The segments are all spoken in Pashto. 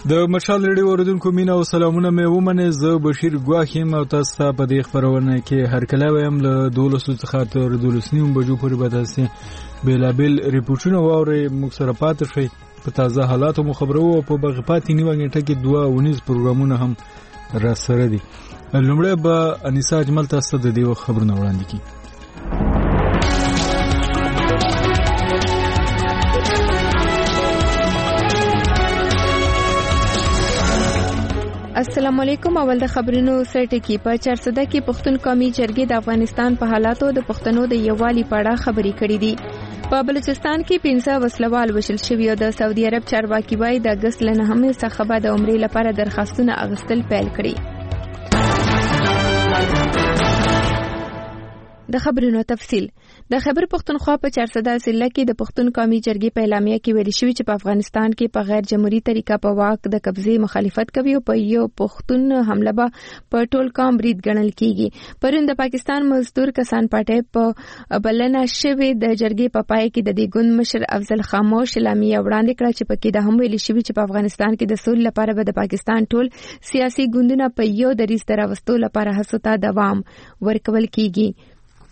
د مشال ریډیو اوریدونکو مینا او سلامونه مې ومنه. زه بشیر ګواخیم او تاسو ته په دې خبرونه کې هر کله وایم له 12 څخه تر 12 بجو پورې به تاسو بیلابل ریپورتونه واورئ. موږ سره پاتې شئ په تازه حالاتو مو خبرو او په بغپاتې نیو غنټه کې 2 پروګرامونه هم را سره دي. لومړی به انیسا اجمل تاسو ته د دې خبرونه وړاندې کړي. السلام علیکم. اول د خبرونو سرټکی په 400 کې پښتون قومي جرګې د افغانستان په حالاتو د پښتنو د یووالي په اړه خبرې کړې دي. په بلوچستان کې 15 وسلوال وشل شوي او د سعودي عرب چارواکي وايي د اگست له 9 څخه به د عمرې لپاره درخواستونه اغوستل پیل کړي. د خبرونو تفصیل. د خیبر پختونخوا په 400 ضلع کې د پښتون قومي جرګې په اعلامیه کې ویل شوی چې په افغانستان کې په غیر جمهوریت طریقه په واک د قبضې مخالفت کوي او په یو پښتون حمله به په ټول قوم برید ګڼل کیږي. پرون د پاکستان مزدور کسان پارټي په بلنه شوی د جرګې په پای کې د دې ګوند مشر افضل خاموش اعلامیه وړاندې کړه چې پکې د هم ویل شوی چې په افغانستان کې د سولې لپاره به د پاکستان ټول سیاسي ګوندونه په یو دریځ دراوستو لپاره هڅو ته دوام ورکول کیږي.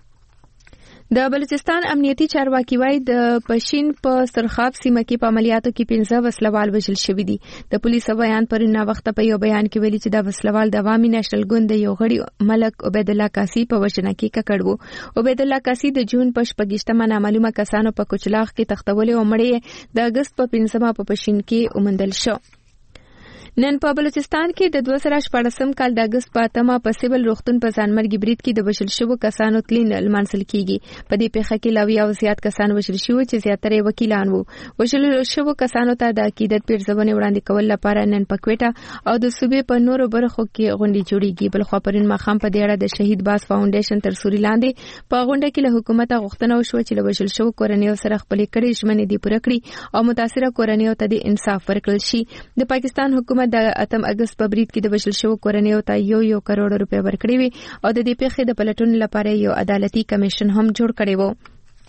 د بلوچستان امنیتي چارواکي وايي د پښین په سرخاب سیمه کې په عملیاتو کې 15 وسلوال وژل شوي دي. د پولیسو بیان پر نه وخت په یو بیان کې ویلي چې د وسلوال د عوامي نېشنل ګوند یو غړي ملک عبید الله کاسی په وژنه کې ککړ وو. عبید الله کاسی د جون په 28 نامعلومه کسانو په کوچلاغ کې تختول او مړی د اگست په 15 په پښین کې ومندل شو. نن په بلوچستان کې د 2014 کال د اگست په 8 په سیول روغتون په ځانمرګي برید کې د وشل شوو کسانو تلین المنسل کیږي. په دې پیښه کې لاوی او زیات کسان وشل شوو چې زیاتره وکیلان وو. وشل شوو کسانو ته د عقیدت پیرزونه وړاندې کول لپاره نن په کوټه او د صوبې په نورو برخو کې غونډې جوړیږي. بل خو پرون مخام په دې اړه د شهید باز فاونډیشن تر سوري لاندې په غونډه کې له حکومت غوښتنه وشوه چې له وشل شوو کورنیو سره خپل کړي ژمنې دی پوره کړي او متاثره کورنیو ته د انصاف ورکړل شي. د پاکستان حکومت د 8 اگست په برید کې د وشل شوو کورنیو ته 1 کروڑ روپے ورکړي وي او د دې پیښې د پلټون لپاره یو عدالتي کمیشن هم جوړ کړی وو.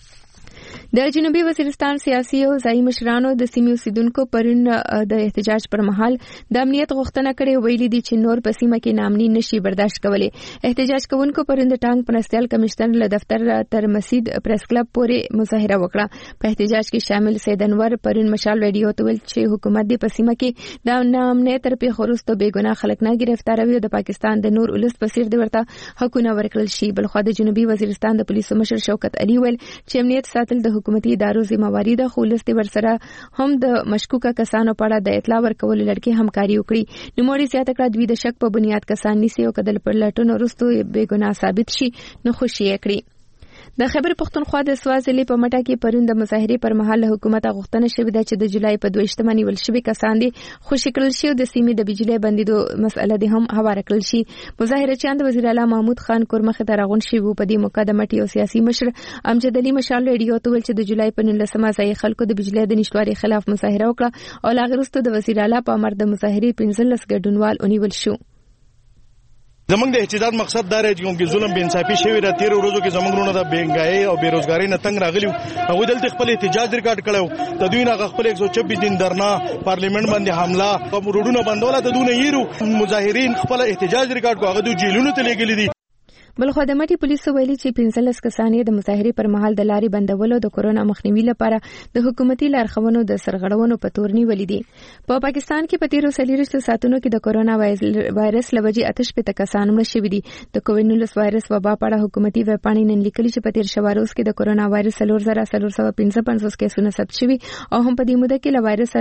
د جنوبي وزیرستان سیاسي او ځایي مشرانو د سیمې اوسیدونکو پرون د احتجاج پر مهال د امنیت غوښتنه کړې ویلي دي چې نور په سیمه کې نامني نشي برداشت کولی. احتجاج کوونکو پرون د ټانګ پرنسټیل کمشنر له دفتر تر مسجد پریس کلب پورې مظاهره وکړه. په احتجاج کې شامل سید انور پرون مشال ویډیو ته ویل چې حکومت د په سیمه کې د نامنیت تر پیښو وروسته بېګناه خلک نه گرفتاروي او د پاکستان د نور ولس په څیر د ورته حقونه ورکړل شي. بلخو د جنوبي وزیرستان د پولیسو مشر شوکت علي ویل چې امنیت ساتل د حکومتي ادارو ذمہواری ده خو لسته ورسره هم د مشکوکه کسانو په اړه د اطلاع ورکول لړکې همکاري وکړي. نوموړي زیاته کړه دوی د شک په بنیاد کسان نیسي او کدل پر لټون وروسته بېګناه ثابت شي نو خوشي کړي. د خیبر پختونخوا د سوازلې په مټه کې پرون د مظاهرې پر مهال حکومت غوښتنه شوې ده چې د جولای په 22 نیول شوي کسان دي خوشي کړل شي او د سیمې د بجلی بندیدو مسله دې هم هواره کړل شي. مظاهرچیان د وزیر اعلی محمود خان کورمخ ته راغون شي وو. په دې موقع د مټي او سیاسي مشر امجد علي مشال ریډیو ته ویل چې د جولای په 19 ځای خلکو د بجلی د نشټواري خلاف مظاهره وکړه او لا غرسته د وزیر اعلی په امر د مظاهرې 15 ګډونوال ونیول شو. زمونږ د احتجاج مقصد دا دی چې ظلم بے انصافي شوی را 13 ورځو کې زمونږ رونه د بېنګای او بیروزګاری نه تنگ راغلی او دلته خپل احتجاج ریکارډ کړو. د دوی نه خپل 126 دین درنا پارلیمنت باندې حمله او روډونه بندول د دوی نه یېرو مظاهرین خپل احتجاج ریکارډ کو هغه د جیلونو ته لګیلي دي. بلخو د مټي پولیسو ویلي چې 15 کسان د مظاهرې پر مهال د لارې بندولو د کورونا مخنیوي لپاره د حکومتي لارښوونو د سرغړونو په تور نیولې دي. په پاکستان کې په 13 ساعتونو کې د کورونا وایرس لوجې آتش په کسان مړ شوي دي. د کووډ-19 وایرس وبا په اړه حکومتي ویبپاڼې نن لیکلي چې په 13 ورځ کې د کورونا وایرس 3455 کیسونه ثبت شوي او هم په دې موده کې له وایرس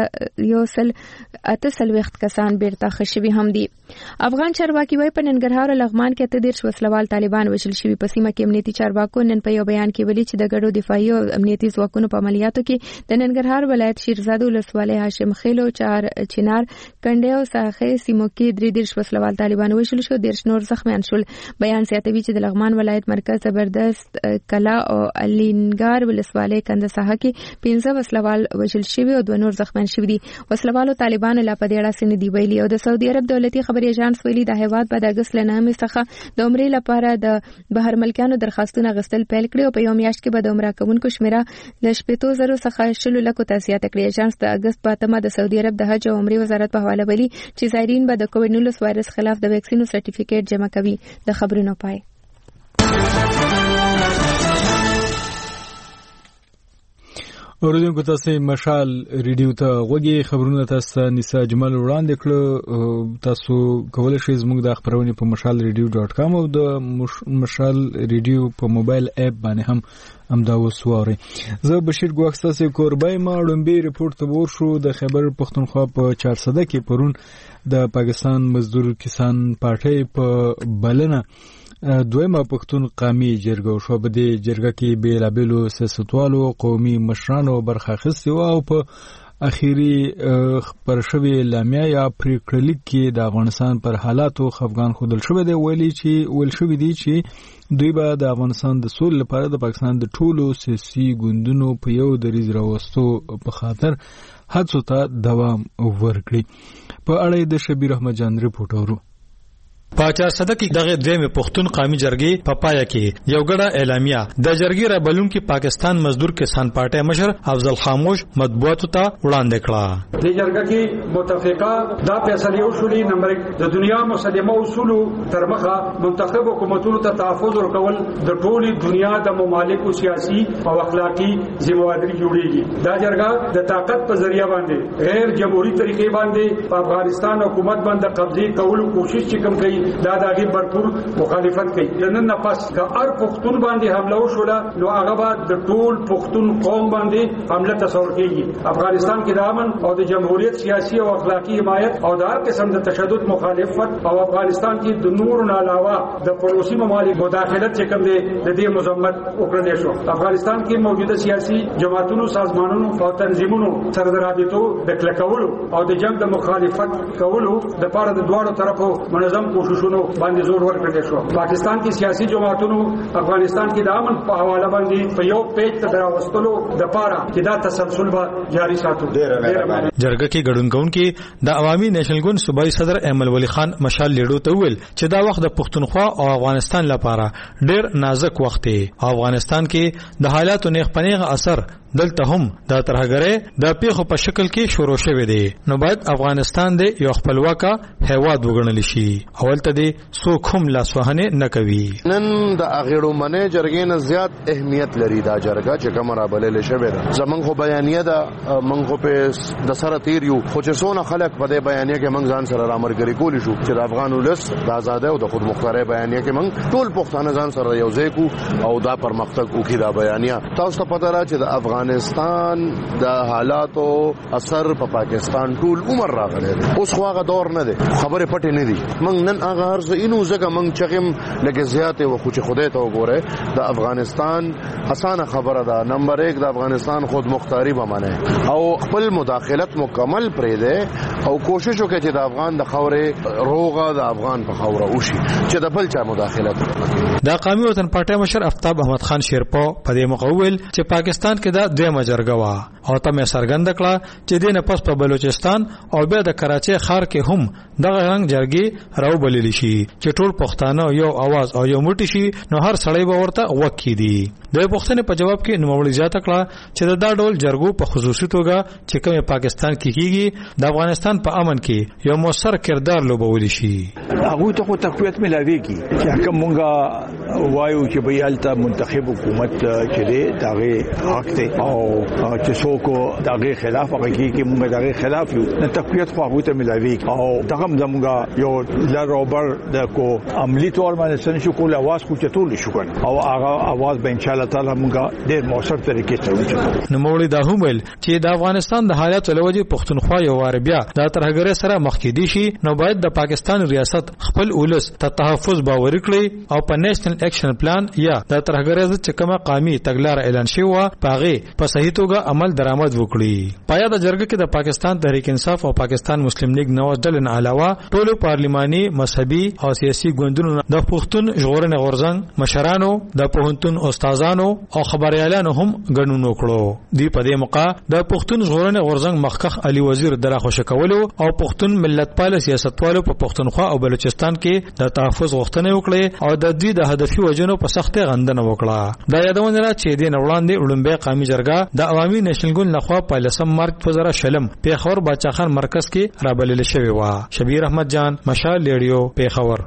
2138 کسان بیرته ښه شوي هم دي. افغان چارواکي وايي په ننګرهار او لغمان کې 13 وسلوال طالبان وشل شوي. په سیمه کې امنیتي چارواکو نن په یو بیان کې ویلي چې د ګډو دفاعي او امنیتي ځواکونو په عملیاتو کې د ننګرهار ولایت شیرزاد ولسوالۍ هاشم خیل او چنار کنډه او ساخه سیمو کې 13 وسلوال طالبان وشل شو. 13 نور زخمیان شول. بیان زیاتوي چې د لغمان ولایت مرکز زبردست کلا او الینګار ولسوالۍ کنده ساحه کې 15 وسلوال وشل شوي او 2 نور زخمیان شوي دي. وسلوالو طالبان لا په دې اړه سن دی ویلي او د سعودي عرب دولتي خبري اژانس ویلي د هیواد په اگست له 9 څخه د عمرې ویزې لپاره د بهر ملکانو درخواستونه غوښتل پیل کړي او په یو میاشت کې به د عمره کوونکو شمیره له 8,000 څخه 10,00,000 ته زیاته کړي. اژانس د اگست په 8 د سعودي عرب د حج او عمرې وزارت په حواله ویلي چې زایرین به د کووډ-19 وایرس خلاف د ویکسینو سرټیفیکیټ جمع کوي. د خبرونو پای. اوریدونکو تاسو مشال ریډیو ته غوږی خبرونه تاسو نساء جمال وړاندې کړو. تاسو کولای شئ زموږ د خبرونه په mashalradio.com او د مشال ریډیو په موبایل اپ باندې هم دا وسواري. زه بشیر ګواښ تاسو کوربای ما لومبي ریپورت ته ورشو. د خیبر پختونخوا په 400 کې پرون د پاکستان مزدور کسان پارټي په بلنه دویمه پښتون قومي جرګه شو. په دې جرګه کې بیلابلو سیاستوالو قومي مشرانو برخه اخیستې و او په اخیری پر شوی لامیه یا پریکړلیک کې د افغانستان پر حالاتو خفګان خودل شوی دی. ویل شوی دی چې دوی به د افغانستان د سولې لپاره د پاکستان د ټولو سیاسي ګوندونو په یو دریځ راوستو په خاطر هڅو ته دوام ورکړي. په اړه د شبیر احمد جان ریپورت اورو. په 400 کې دغه دویمه پښتون قومي جرګې په پایا کې یو غړه اعلامیه د جرګې را بلون کې پاکستان مزدور کسان پارټي مشر افضل خاموش مطبوعاتو ته وړاندې کړه. د جرګې کې متفقه دا فیصله وشولې نمبر 1 د دنیا مسلمه اصول تر مخه منتخب حکومتونو ته تحفظ ورکول د ټولي دنیا د ممالکو سیاسي او اخلاقی ذمہواری جوړیږي. دا جرګه د طاقت په ذریعہ باندې غیر جمهوریت طریقې باندې په افغانستان حکومت باندې قبضه کولو کوشش کوي دا دغه برپور مخالفت کوي. نن نه پس که هر پښتون باندې حمله وشوله نو هغه بعد د ټول پښتون قوم باندې حمله تصور کیږي. افغانستان کې د امن او د جمهوریت سیاسي او اخلاقی حمایت او د هر قسم د تشدد مخالفت او افغانستان کې د نور نه علاوه د پروسی ممالک مداخلت چې کوم دی د دې مذمت وکړل شو. افغانستان کې موجوده سیاسي جماعتونو سازمانونو او تنظیمونو سره د رابطو د کلکولو او د جنگ د مخالفت کولو د لپاره د دوه طرفو منظم کوششونو باندې زور ورکړل شو. پاکستان کې سیاسي جماعتونو افغانستان کې د امن په حواله باندې په یو پیج ته راوستلو د لپاره چې دا تسلسل به جاری ساتو. جرګه کې ګډون کې د عوامي نېشنل ګوند صوبایي صدر ایمل ولی خان مشال لیډو ته ویل چې دا وخت د پښتونخوا او افغانستان لپاره ډېر نازک وخت دی. افغانستان کې د حالاتو نیغ پنیغه اثر دلته هم د ترهګرۍ د پیښو په شکل کې شروع شوه دی. نو باید افغانستان د یو خپلواکه هیواد وګڼل شي. اولته دی څوک هم لاسوهنه نه کوي. نن د اغیړو منې جرګې نه زیات اهمیت لري دا جرګه چې کومه را بلل شوې ده. زمونږ خو بیانیه ده مونږ خو په د سره تیر یو خو چې څونه خلک په دې بیانیه کې مونږ ځان سره رامرګري کولی شو چې د افغان ولس د آزادۍ او د خود مختارۍ بیانیه کې مونږ ټول پښتانه ځان سره یو ځای کو او دا پرمختګ وکړي. دا بیانیه تاسو ته پته را چې د افغانستان د حالاتو اثر په پاکستان ټول عمر راغلی دی. اوس خو هغه دور نه دی، خبره پټه نه دي. موږ نن هغه هر څه اینو ځکه موږ چغم لکه زیاته و خو چې خدای ته وګوره د افغانستان اسانه خبره ده. نمبر 1 د افغانستان خود مختاری به منه او خپل مداخلت مکمل پرې ده او کوشش وکړي چې د افغان د خاورې روغه د افغان په خاوره وشي چې د بل چا مداخلت وکړي. د قومي وطن پارټي مشر افتاب احمد خان شیرپا په دې مقول چې پاکستان کې دا دویمه جرګه وا او ته مې سرګند کړه چې دینه پس په بلوچستان او بیا د کراچي ښار کې هم دغه رنګ جرګې راو بللی شي چې ټول پښتانه یو आवाज او یو موټی شي نو هر سړی به ورته وکی دي. د پښتنې په جواب کې نوموړي زیاته کړه چې دا ډول جرګو په خصوصي توګه چې کوم پاکستان کې کیږي د افغانستان په امن کې یو موثر کردار لوبولی شي. هغه ته خو تقویت ملاويږي چې کوم مونږه وایو چې بیالته منتخب حکومت چې دی دغه حق دی او چې څوک دغه خلاف هغه کې مونږ دغه خلاف یو نه تقویت خو هغه ته ملاويږي او دغه زمونږ یو لروبر د کو عملی تور باندې سن شو کول आवाज کو چتول شو کنه او هغه आवाज به ان شاء الله تعالی مونږ ډېر موثر طریقې ته وچو. نو مولوی دا هم ویل چې د افغانستان د حالات لوجه پښتونخوا یو وار بیا د ترهګرۍ سره مخ کې دي شي نو باید د پاکستان ریاست خپل اولس ته تحفظ باور کړي او په نېشنل اکشن پلان یا د ترهګرۍ ضد چکمه قومي تګلار اعلان شوی و پاغه په صحیح توګه عمل درآمد وکړي. پایا د جرګه کې د پاکستان تحریک انصاف او پاکستان مسلم لیگ نواز ډلن علاوه ټول پارلماني مذهبي او سیاسي ګوندونو د پښتون ژغورنې غورځنګ مشرانو د پوهنتون استادانو او خبريالانو هم ګډون وکړو. دی په دې موقع د پښتون ژغورنې غورځنګ مخکخ علي وزیر دلا خوشکول کولو او پښتون ملتپال سیاستوالو په پښتونخوا او بلوچستان کې د تحفظ غوښتنه وکړه او د دوی د هدفي وجنو په سخت غندنه وکړه. دا یادونه را چې د نوړاندې وړاندې قومي جرګه د عوامي نېشنل ګوند لخوا په لسم مارچ 2020 پیښور باچاخان مرکز کې رابلل شوی و. شبیر احمد جان، مشال ریډیو، پیښور.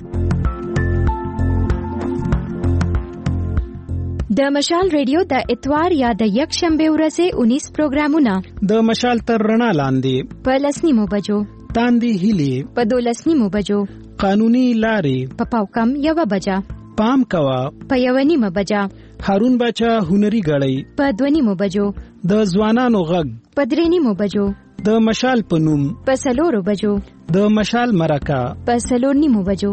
د مشال ریډیو د اتوار یا د یک شنبه ورځې 19 پروګرامونه د مشال تر رڼا لاندې په 10 بجو، تاندې هیلې په 12 بجو، قانوني لارې په پاوکم 1 بجا، پام کوا په 1 بجا، هارون بچا هنري غړی په 2 بجو، د ځوانانو غږ په 3 بجو، د مشال په نوم په 4 بجو، د مشال مرکه په 4 بجو.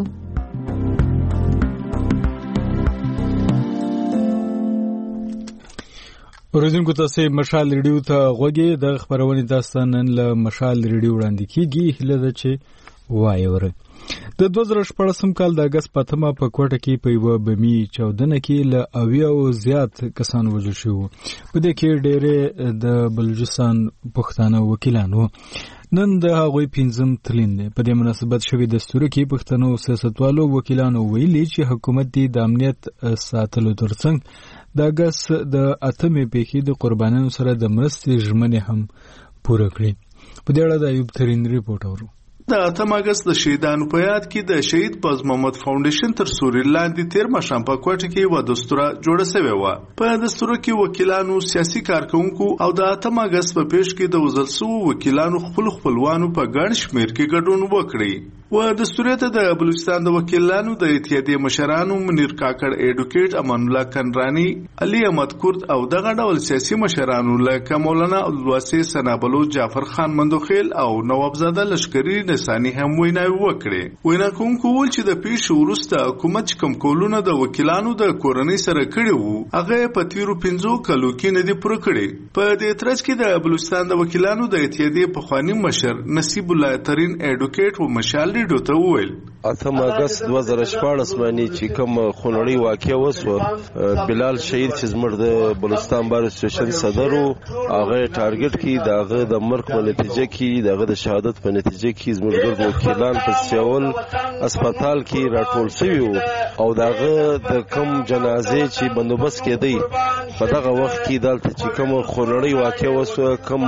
اوریدونکو تاسو مشال ریډیو ته غوږی د خبرونې داستانن له مشال ریډیو وړاندې کیږي. هله ده چې وایوره د 2014 کال د اگست په تمه په کوټه کې په یو بمی چاودنه کې له 90 زیات کسان وژل شو. په دې کې ډېر د بلوچستان پښتانه وکیلانو. نن د هغوی 5م تلین دی. په دې مناسبت شوی دستور کې پښتنو سیاستوالو وکیلانو ویلي چې حکومت د امنیت ساتلو ترڅنګ د اگست د 8مې پیښې د قربانیانو سره د مرستې ژمنې هم پوره کړې. په دې اړه د ایوب ترین ریپورت اورو. د 8 اگست د شهیدانو په یاد کې د شهید باز محمد فاونډیشن تر سوري لاندې تیر مشام په کوټه کې و دستور جوړه شوی و. په دستور کې وکیلانو، سیاسي کارکونکو او د 8 اگست په پیښ کې د وزلسو وکیلانو خپلوانو په ګڼ شمیر کې ګډون وکړي. و دستوریت د بلوچستان د وکیلانو د اتحادیې مشرانو منیر کاکړ، ایډوکیټ امان الله کنرانی، علي احمد کورد او دغه ډول سیاسي مشرانو لکه مولانا عبدالواسع سنابلو، جعفر خان مندوخیل او نوابزاده لشکري نسانی هم ویناوي وکړي. وینا کوونکو وویل چې د پیښې وروسته حکومت کوم کولونه د وکیلانو د کورنۍ سره کړي وو هغه په تیرو 5 کالو کې نه دي پوره کړي. په دې ترڅ کې د بلوچستان د وکیلانو د اتحادیې پخوانی مشر نصیب الله ترین ایډوکیټ و مشال ریډیو ته وویل 8 اگست 2014 باندې چې کوم خونړی واقعه وسوه، بلال شهید چې زموږ د بلوچستان بار اسوسییشن صدر او هغه ټارګټ کې دغه د مرګ په نتیجه کې دغه د شهادت په نتیجه کې زموږ د وکیلان په سیول هسپتال کې راټول شوی او دغه د کوم جنازې چې بندوبست کېدی په دغه وخت کې دلته چې کوم خونړی واقعه وسوه، کوم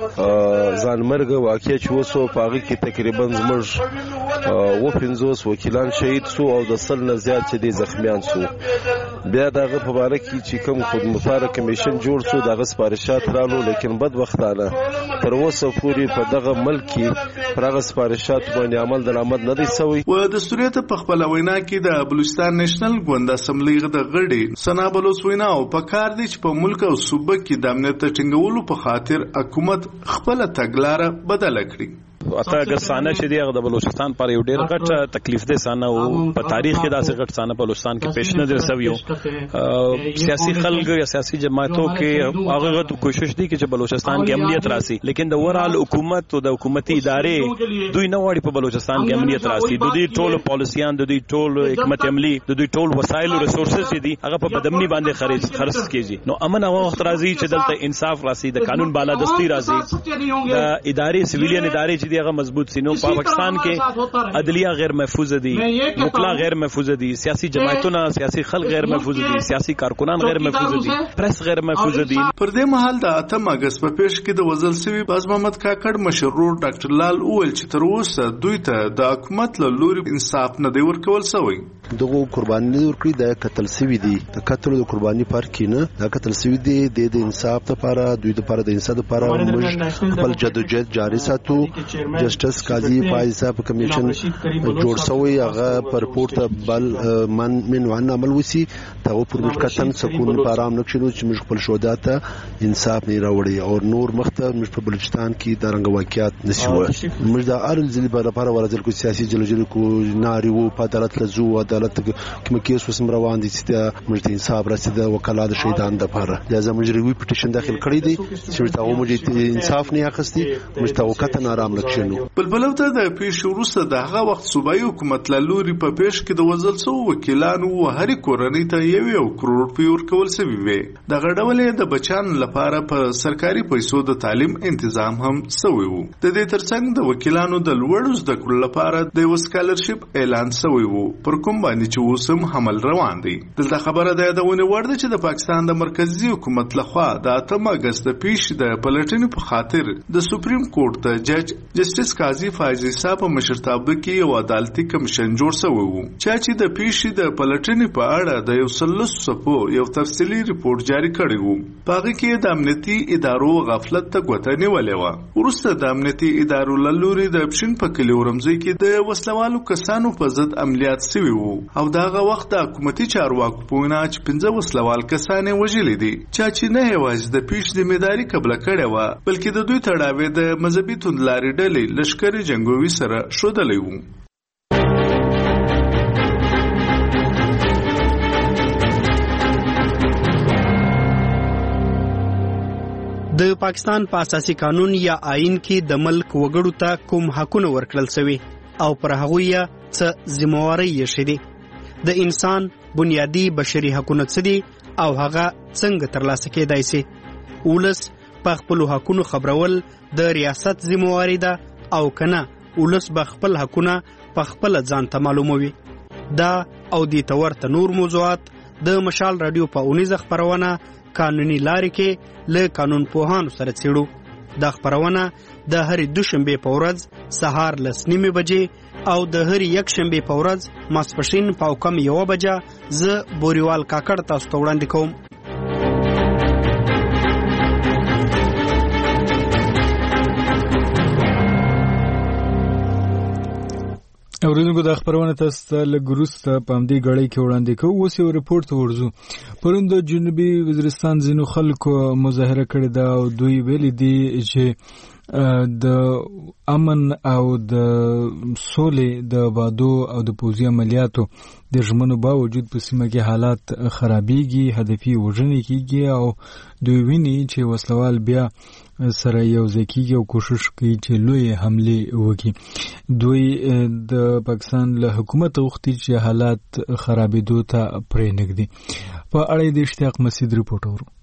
ځانمرګ واقعه چې وسوه، په هغه کې تقریبا زموږ 50 وکیلان شهید سو او د 100 نه زیات چې دي زخمیان سو. بیا دغه په اړه کې چې کوم خودمختار کمیشن جوړ سو دغه سپارښتات رالو، لیکن بدبختانه تر اوسه پورې په دغه ملک کې پر هغه سپارښتات باندې عمل درآمد نه دی شوی. و دستوریت په خپل وینا کې د بلوچستان نېشنل ګوند اسمبلی د غړي سنا بلوچ وینا او په کار دي چې په ملک او صوبه کې د امنیت ټینګولو په خاطر حکومت خپل تګلارې بدل کړي. اته اگست سانه چې دی د بلوچستان پر یو ډیر غټ تکلیف ده سانه او په تاریخ کې داسې غټ سانه بلوچستان کې پیش نه درسوي. سیاسي خلک یا سیاسي جماعتو کې هغه غټ کوشش دي چې بلوچستان کې امنیت راسي، لیکن د ورال حکومت او د حکومتي ادارې دوی نه وړي په بلوچستان کې امنیت راسي. د دوی ټول پالیسيان، د دوی ټول حکمت عملی، د دوی ټول وسایل او ریسورسز چې دي هغه په بدمنی باندې خرڅ کیږي. نو امن هغه وخت راځي چې دلته انصاف راسي، د قانون بالادستی راسي، د ادارې سویلین ادارې هغه مضبوط سي. نو پاکستان کې عدلیه غیر محفوظ دي، وکلا غیر محفوظ دي، سیاسي جماعتونه، سیاسي خلک غیر محفوظ دي، سیاسي کارکنان غیر محفوظ دي، پریس غیر محفوظ دي. پر دې مهال د 8 اگست په پیښ کې د وزل سوي باز محمد کاکړ مشرور ډاکټر لال اول چې تر اوسه دوی ته د حکومت له لوري انصاف نه دی ورکول شوی. دغه قرباني ورکړي د قتل سوي دي، د قتل د قرباني پر کې نه د قتل سوي دي د انصاف لپاره، دوی لپاره د انصاف لپاره موږ خپل جدوجہد جاری ساتو. جسټس قاضي فایز صاحب کمیشن جوړ شوی، هغه پر پورته بل من وانه عمل وسی ته پر مشکتن سکون په آرام نکشلو چې موږ خپل شهدا ته انصاف نه راوړي او نور مخته موږ په بلوچستان کې د رنګ واقعیت نشو. موږ د ارل ځل لپاره ورځل کو سیاسي جلجل کو ناری وو په عدالت لزو عدالت عدالت کې کیس وسم روان دي چې موږ انصاف راسي د وکالت شهیدان د لپاره لازم مجري پټیشن داخل کړی دي چې تاسو موږ انصاف نه اخستي موږ ته وکړه نارام لکشنو بلبل ته د پیش وروسته د هغه وخت صوبایي حکومت لوري په پیش کې د وزل سو وکیلانو او هر کورنۍ ته 1 کروڑ روپۍ ورکول شوی وي د غړولې د بچان لپاره په سرکاري پیسو د تعلیم تنظیم هم شوی وو د دې ترڅنګ د وکیلانو د لوړو زده کړو لپاره د سکالرشپ اعلان شوی وو پر کوم باندې چې اوسم حمل روان دي دلته خبره ده د ونه ورده چې د پاکستان د مرکزی حکومت لخوا د 8 اگست د پیش د پلټنې په خاطر د سپریم کورټ د جج جسټس قاضي فایز عیسی په مشرتابه کې یو عدالتي کمیشن جوړ شوی وو چې د پیش د پلټنې په اړه د یو سلس صفو یو تفصیلی ریپورت جاری کړی وو پاغه کې د امنیتي ادارو غفلت ته غوته نیولې و ورسته د امنیتي ادارو لوري د اپشن په کلی ورمزي کې د وسلوالو کسانو په ضد عملیات شوی وو او داغه وخت د حکومتي چارواکو په وینا چې 15 وسلوال کسان وژلې دي چې نه یوازې د پیش ذمہداري قبل کړې و بلکې د دوی تړاوې د مذهبي توندلاري ډلې لشکري جنگوي سره شودلې وو د پاکستان په اساسي قانون یا آئین کې د ملک وګړو ته کوم حقونه ورکړل شوی او پر هغه یې څه ذمہواری یې شې د انسان بنیادی بشري حقونه څه دي او هغه څنګه ترلاسه کېدای شي ولس په خپل حقونو خبرول د ریاست ذمہواری ده او کنه ولس به خپل حقونه په خپل ځان ته معلوموي دا او د تورته نور موضوعات د مشال رادیو په 19 خبرونه قانوني لارې کې له قانون پوهانو سره څېړو دا خبرونه د هر دوشنبه په ورځ سهار 9:30 بجې او د هر یک شنبه په ورځ ماسپښین په کم 1 بجه ز بوريوال کاکړ تاسو ته وړاندې کوم اوریدونکو د خبرونه تاسو ته لګروسته پامدی غړی کې وړاندې کوو اوس یو ریپورت ورزو پروند جنوبي وزیرستان زینو خلکو مظاهره کړې ده او دوی ویلي دي چې د امن او د سولې د وادو او د پوزي عملیاتو د ژمنو باوجود په سیمه کې حالات خرابېږي هدفي وژنې کیږي او دوی ویني چې وسلوال بیا سره یو ځکیږي او کوشش کوي چې لوی حمله وکړي دوی د پاکستان له حکومت غوښتي چې حالات خرابېدو ته پرې نږدي په اړه د اشتیاق مسعود ریپورت اورو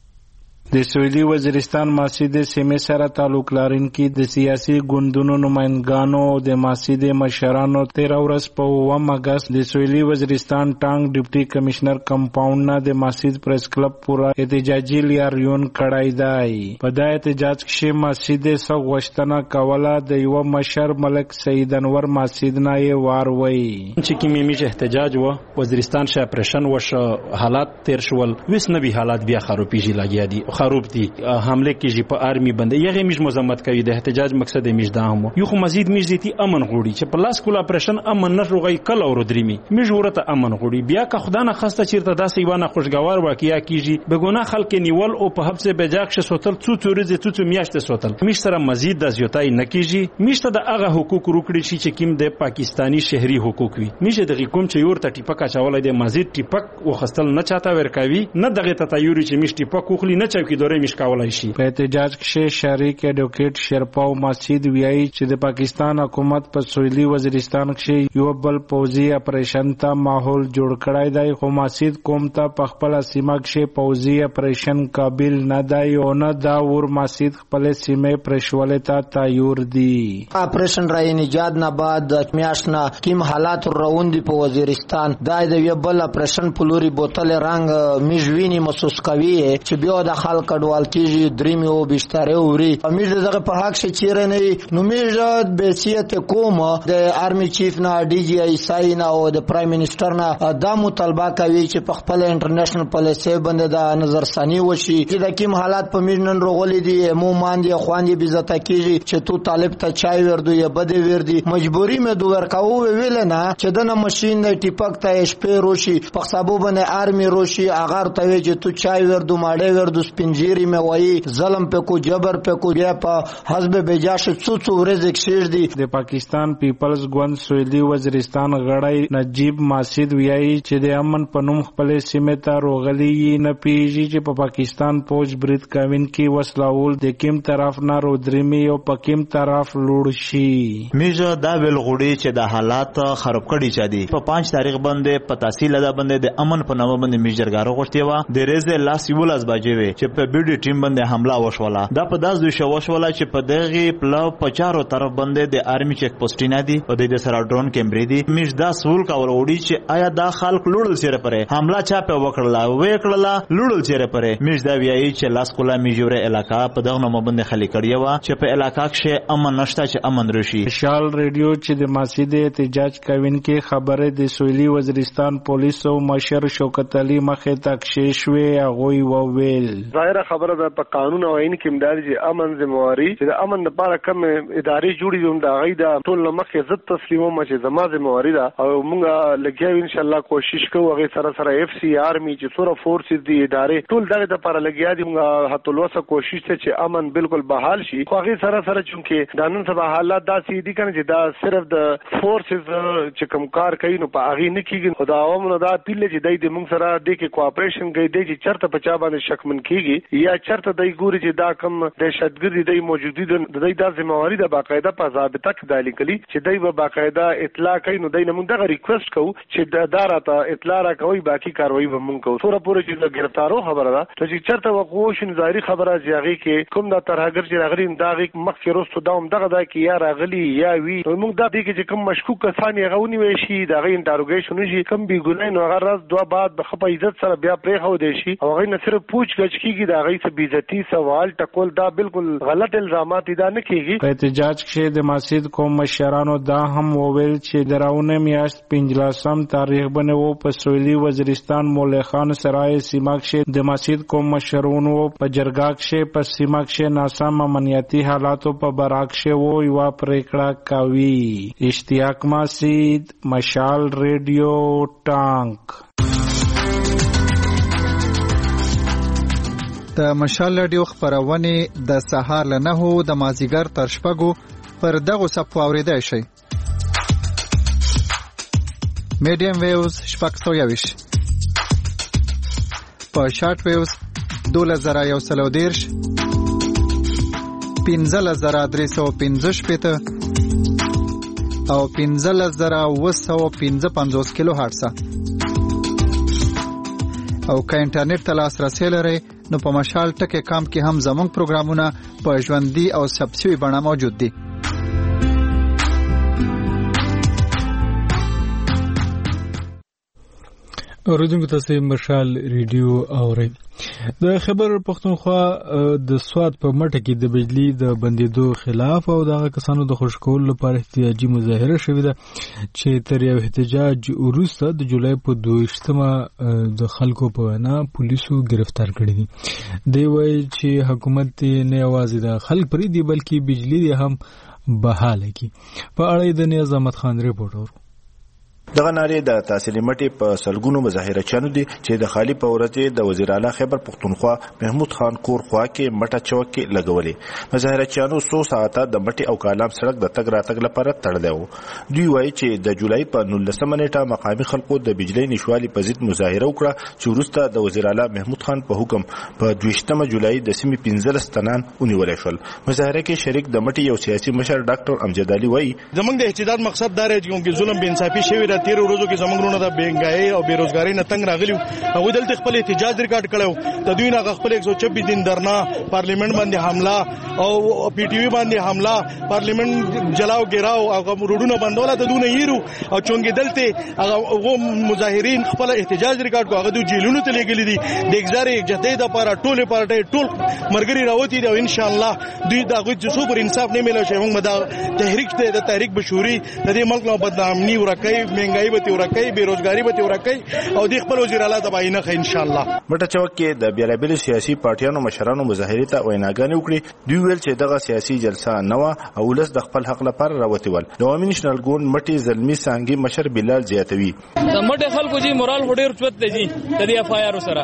د سویلي وزیرستان ماسید سیمې سره تعلق لرونکي د سیاسي ګوندونو نمائندګانو او د ماسید مشرانو 13 ورځ په 1 اگست د سویلي وزیرستان ټانګ ډیپټي کمشنر کمپاوند نه د ماسید پریس کلب پورا احتجاجي لیاریون کړای دی په دا احتجاج کې ماسید سو غوښتنه کوله د یو مشر ملک سید انور ماسید نه یې واروي چې کی میمیش احتجاج و وزیرستان شه پرشن وش حالات تیر شول وس نبی حالات بیا خرابېږي لګیا دي خروب دي حمله کیږي په آرمي باندې یغه میش مزمت کوي د احتجاج مقصد میش دا هم یو خو مزید میش دي امن غوړي چې په لاس کولا پرشن امن نه روغي کله اور دريمي میش ورته امن غوړي بیا که خدای نه خسته چیرته داسې یوانه خوشگوار واقعیا کیږي بګونه خلک نیول او په حبس بجاک ش سوتل څو میاشت سوتل میش سره مزید د زیاتای نه کیږي میش ته د هغه حقوق روکړي چې کیم د پاکستانی شهري حقوق وي میش د کوم چې یور ته ټیپک اچولای د مزید ټیپک وخستل نه چاته ورکوي نه دغه ته یوري چې میش ټیپک خوخلی نه چوکي دوره مشکاولای شي په احتجاج کې شریک ایډوکیټ شرپاو مسجد ویایي چې د پاکستان حکومت په سویلي وزیرستان کې یو بل پوزي اپریشن ته ماحول جوړ کړای دی خو مسجد کوم ته په خپل سیمه کې پوزي اپریشن قابل نه دی او نه دا ور مسجد خپل سیمه پرشولې ته تیار دی اپریشن رای نجات نه بعد میاشنا کیم حالات روندي په وزیرستان دا د یو بل اپریشن پلوري بوتل رنگ میژوینی محسوس کوي چې بیا د خلک کډوال کیږي درېمه او بشتاره اوري امیر دغه په حق شي چیرې نه نو میژ به سیات کوم د آرمي چیف نه ډي جی آی ساين او د پرایم منسٹر نه دا مطالبه کوي چې په خپل انټرنیشنل پالیسي باندې د نظرثانی وشي چې د کوم حالات په میژنن روغلي دي مو ماندې خواندې بزته کیږي چې تو طالب ته چای وردو یا بده وردي مجبوری مې دوه ورکاو ویل نه چې د ماشين ټیپک ته شپې روشي په حسابو باندې آرمي روشي اگر ته چې تو چای وردو ماړې وردو سپین زنجیری موایی ظلم په کو جبر په کو بیا په حزب بجاش څو ورځې کېږي دي. د پاکستان پیپلز ګوند سویلي وزیرستان غړی نجیب ماسید ویایي چې د امن په نوم خپل سیمه ته روغلی نه پیږي چې په پاکستان پوج برید کاوین کې وسلاول د کیم طرف نه رودرمي او په کیم طرف لوړ شي. میجا دا ویل غوړي چې د حالات خراب کړي چا دي. په 5 تاریخ باندې په تحصیل ادا باندې د امن په نامه باندې میجرګارو غوښتي و د ریزه لاس یولاس باجی وي چې په بیډي ټیم باندې حمله وشوله. دا په داس دوی شو وشوله چې په دغه پلاو په چارو طرف باندې د آرمي چیک پوسټینا دي او د سره ډرون کیمرې دي. میج دا سوال کول وړي چې آیا دا خلک لوړل چیرې پره حمله چا په وکړه لوړل چیرې پره. میج دا ویایي چې لاس کولا میجوره علاقہ په دغه نامه باندې خلی کړی و چې په علاقہ کې امن نشته چې امن راشي. شال ریډیو چې د مسجد احتجاج کوین کې خبره د سویلي وزیرستان پولیس او مشر شوکت علي مخې تک شوي هغه وویل ظاهره خبره ده په قانون او عین کې مداري چې امن ذمہواری چې د امن لپاره کوم ادارې جوړې دي دا غي دا ټول مخې عزت تسلیموم چې زما ذمہواری ده او موږ لګیاو ان شاء الله کوشش کوو هغه سره اف سی آرمي چې سره فورسز دي ادارې ټول دغه لپاره لګیا دي. موږ هتلوسه کوشش ته چې امن بالکل بحال شي خو هغه سره چونکه د نن سبا حالات داسې دي کنه چې دا صرف د فورسز چې کوم کار کوي نو په هغه نه کیږي خدا عوامو دا پیل چې دای موږ سره د کې کوآپریشن کوي د چې چرته په چا باندې شکمن کیږي یا چرته دای ګوري چې دا کم دهشتګردي دای موجودي د دای د ذمہواری د باقاعده په ضابطه کې دالی کلی چې دای به باقاعده اطلاع کوي نو دای نه موږ دغه ریکوست کوو چې دا راته اطلاع را کوي باقي کاروایی به موږ کوو سره پوره چې د گرفتارو خبره ده چې چرته وقوع شي ظاهري خبره ځاغي کې کوم د ترهګر چې راغلي داغي مخکې روستو داوم دغه دا کې یا راغلي یا وی موږ دا دي چې کوم مشکوک کسان یې غونی وي شي دغه انټروګیشن شي کوم بي ګناه نو هغه راز دوه بعد به خپل عزت سره بیا پرې خو دی شي او هغه نه صرف پوښ گچ کیږي دا غي څه بیزتی سوال ټکول دا بالکل غلط الزامات دا نه کیږي. په احتجاج کې د مسجد قوم مشرانو دا هم وویل چې دراونه میاشت 15 تاریخ باندې وو په سویلي وزیرستان مولا خان سرای سیمه کې د مسجد قوم مشرونو په جرګه کې په سیمه کې ناسم امنیتي حالاتو په براک کې وو یو پریکړه کوي. اشتیاق مسجد مشال ریډیو ټانک. د مشال رادیو خبرونه د سهار له 9 د مازیګر تر شپږو پر دغه صفو اوریدای شي. میډیم ویوز شپږ 120 په شارټ ویوز 2113 15315 او 15955 کیلو هرتز. او که انټرنیټ ته لاسرسي لرئ نو په مشال ټکي کام کې هم زموږ پروګرامونه په ژوندۍ او سبسوي بڼه موجود دي. اوریدونکو تاسو مشال ریډیو اورئ. د خبر پښتونخوا د سواد په مټه کې د بجلی د بندیدو خلاف او دغه کسانو د خوشکول لپاره احتجاجي مظاهره شوې ده چې تر یو احتجاج وروسته د جولای په 22مه د خلکو په وینا پولیسو گرفتار کړي دي. دی وایي چې حکومت نه یوازې د خلک پرې دی بلکې بجلی هم بحاله کی. په اړه د نیاز احمد خان ریپورټر. دغه نارې د تحصیلي مټي په سلګونو مظاهره چانو دي چې د خالی په ورته د وزیر اعلی خیبر پختونخوا محمود خان کور خوا کې مټه چوک کې لګولې. مظاهره چانو 100 ساعته د مټي او کالام سړک د تګ راتګ لپاره تړلی و. دوی وایي چې د جولای په 19 نیټه مقامی خلکو د بجلی نشوالي په ضد مظاهره وکړه چې وروسته د وزیر اعلی محمود خان په حکم په 22 جولای د سیمې 15 تنان ونیول شول. مظاهره کې شریک د مټي یو سیاسي مشر ډاکټر امجد علي وایي زمونږ د احتجاج مقصد دا دی چې ظلم بے انصافي شوی تیر ورځو کې زمونږ رونه د بېنګای او بیروزګاری نه تنگ راغلیو هغه دلته خپل احتجاج ریکارډ کړو. د دوی نه خپل 126 دن درنا پارلیمنت باندې حمله او پی ټی وی باندې حمله پارلیمنت جلاو ګراو او روډونه بندول د دونه یېرو او چونګې دلته هغه مظاهرین خپل احتجاج ریکارډ کو هغه د جیلونو ته لګلې دي د اگزار جدید لپاره ټوله پارټي ټول مرګري راوتی دي او ان شاء الله دوی دا غوښتي چې پر انصاف نه ملو شي. موږ دا تحریک ته د تحریک بشوري د دې ملک نو بدنامي ورکه مهنګای به ورکه بیروزګاری به ورکه او د خپل وزیر اعلی د باینه ان شاء الله. مټه چوک کې د بیلابل سیاسي پارټیانو مشرانو مظاهره ته ویناګانې وکړي. دوی ویل چې دغه سیاسي جلسه نه او ولس د خپل حق لپاره راوتی ول. د عوامي نېشنل ګوند مټي زلمی سانګي مشر بلال زیاتوي د مټه خلکو جی مورال هډیر چوت دی د دې اف آی آر سره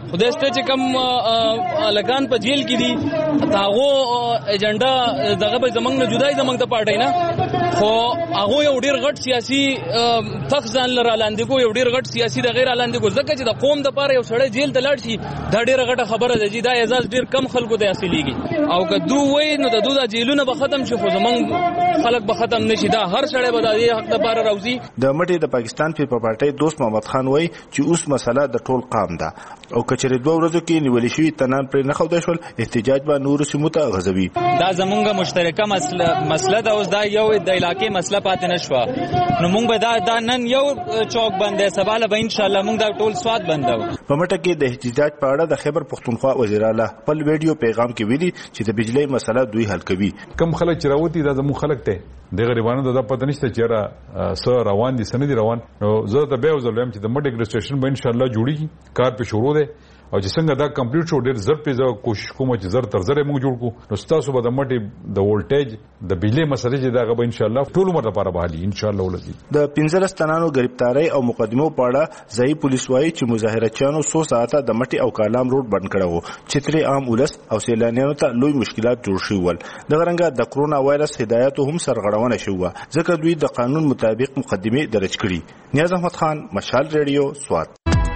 خدای ست چې کم لګان په جیل کې دي تاغو ایجنډا دغه به زمنګ نه جدای زمنګ د پارټي نه خو هغه یو ډیر غټ سیاسي تخزان لره لاندې کو یو ډیر غټ سیاسي د غیر لاندې کو ځکه چې د قوم د پاره یو سړی جیل ته لاړ شي دا ډیره غټه خبره ده چې دا اعزاز ډیر کم خلکو ته حاصلېږي او که دوی وای نو د دوی جیلونه به ختم شي خو زمنګ خلک به ختم نشي دا هر سړی به د حق د پاره راوځي د مټي د پاکستان په پارټي دوست محمد خان وای چې اوس مسله د ټول قام ده او کچره 2 ورځې کې نیول شي تنان پر نه خو شول احتجاج به نور سیمو ته غزوي دا زمونږه مشترکه مسله ده اوس دا یو د علاقې مسله پاتې نشوه نو مونږ به دا نن یو چوک بندې سباله به ان شاء الله مونږ دا ټول سواد بندو په مټه کې د احتجاج په اړه د خیبر پختونخوا وزیر اعلی خپل ویډیو پیغام کې ویلي چې د بجلی مسله دوی حل کوي کم خلک چروتی دا زمو خلک ته د غریبانو د پته نشته چې را سره روان دي سندي روان نو زه ته به وزلم چې د مټ اګریسټریشن به ان شاء الله جوړیږي کار په شروع ده او چې څنګه دا کمپلیټ شو ډیر زر په ځای کوشش کوم چې زر تر زر موږ جوړ کو نو تاسو به د مټي د ولټیج د بجلی مسلې چې دا غو ان شاء الله ټول عمر لپاره به حالي ان شاء الله ولدي د 15 تنانو گرفتاری او مقدمو په اړه ځای پولیس وايي چې مظاهرچیانو 100 ساعته د مټي او کالام روډ بند کړو چې ترې عام ولس او سیلانیانو ته لوی مشکلات جوړ شي ول د غرنګ د کرونا وایرس هدایت هم سرغړونه شوه ځکه دوی د قانون مطابق مقدمه درج کړي نیاز احمد خان مشال ریډیو سوات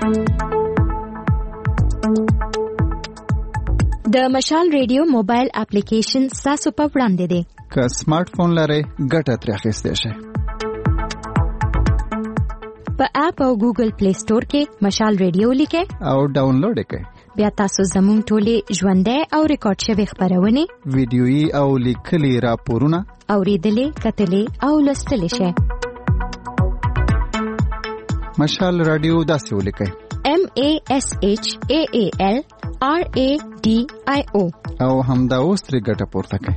د مشال ریډیو موبایل اپلیکیشن تاسو په وړاندې دی که سمارټ فون لرئ ګټه ترې اخیستی شئ په اپ او ګوګل پلی سٹور کې مشال ریډیو لیکئ او ډاونلوډ یې کړئ بیا تاسو زموږ ټولې ژوندۍ او ریکارډ شوي خبرونه ویډیويي او لیکلي راپورونه اوریدلې کتلې او لوستلې شئ مشال رادیو داسې ولیکئ MASHAAL RADIO او همدا اوس ترې ګټه پورته کړئ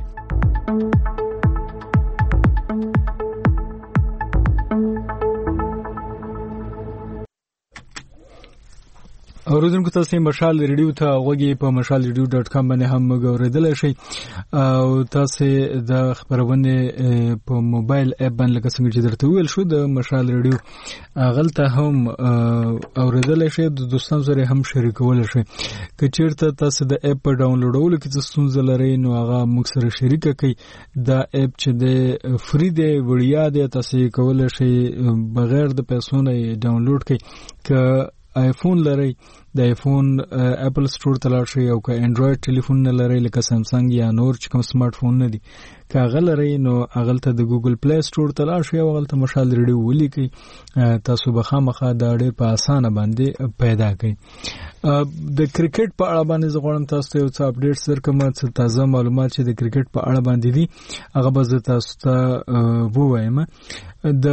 اوریدونکو تاسو مشال ریډیو ته غوږی په mashalradio.com باندې هم غوړیدل شئ او تاسو د خبرونه په موبایل اپ باندې لکه څنګه چې درته ویل شو د مشال ریډیو غلطه هم اوریدل شئ د دوستانو سره هم شریکول شئ که چیرته تاسو د اپ په ډاونلوډولو کې ستونزه لرئ نو هغه موږ سره شریک کړئ دا اپ چې د فری دی وړیا دی تاسو کولای شئ بغیر د پیسو نه ډاونلوډ کړئ که آیفون لرئ د آیفون اپل سٹور ته لاړ شئ او که انډراید ټلیفون نه لرئ لکه سامسنګ یا نور چې کوم سمارټ فون نه دي که هغه لرئ نو هغه ته د ګوګل پلی سٹور ته لاړ شئ او هغه ته مشال ریډیو ولیکئ تاسو به خامخا دا ډېر په اسانه باندې پیدا کړئ د کرکټ په اړه باندې زه غواړم تاسو ته یو څه اپډیټ درکړم څه تازه معلومات چې د کرکټ په اړه باندې دي هغه به زه تاسو ته ووایم د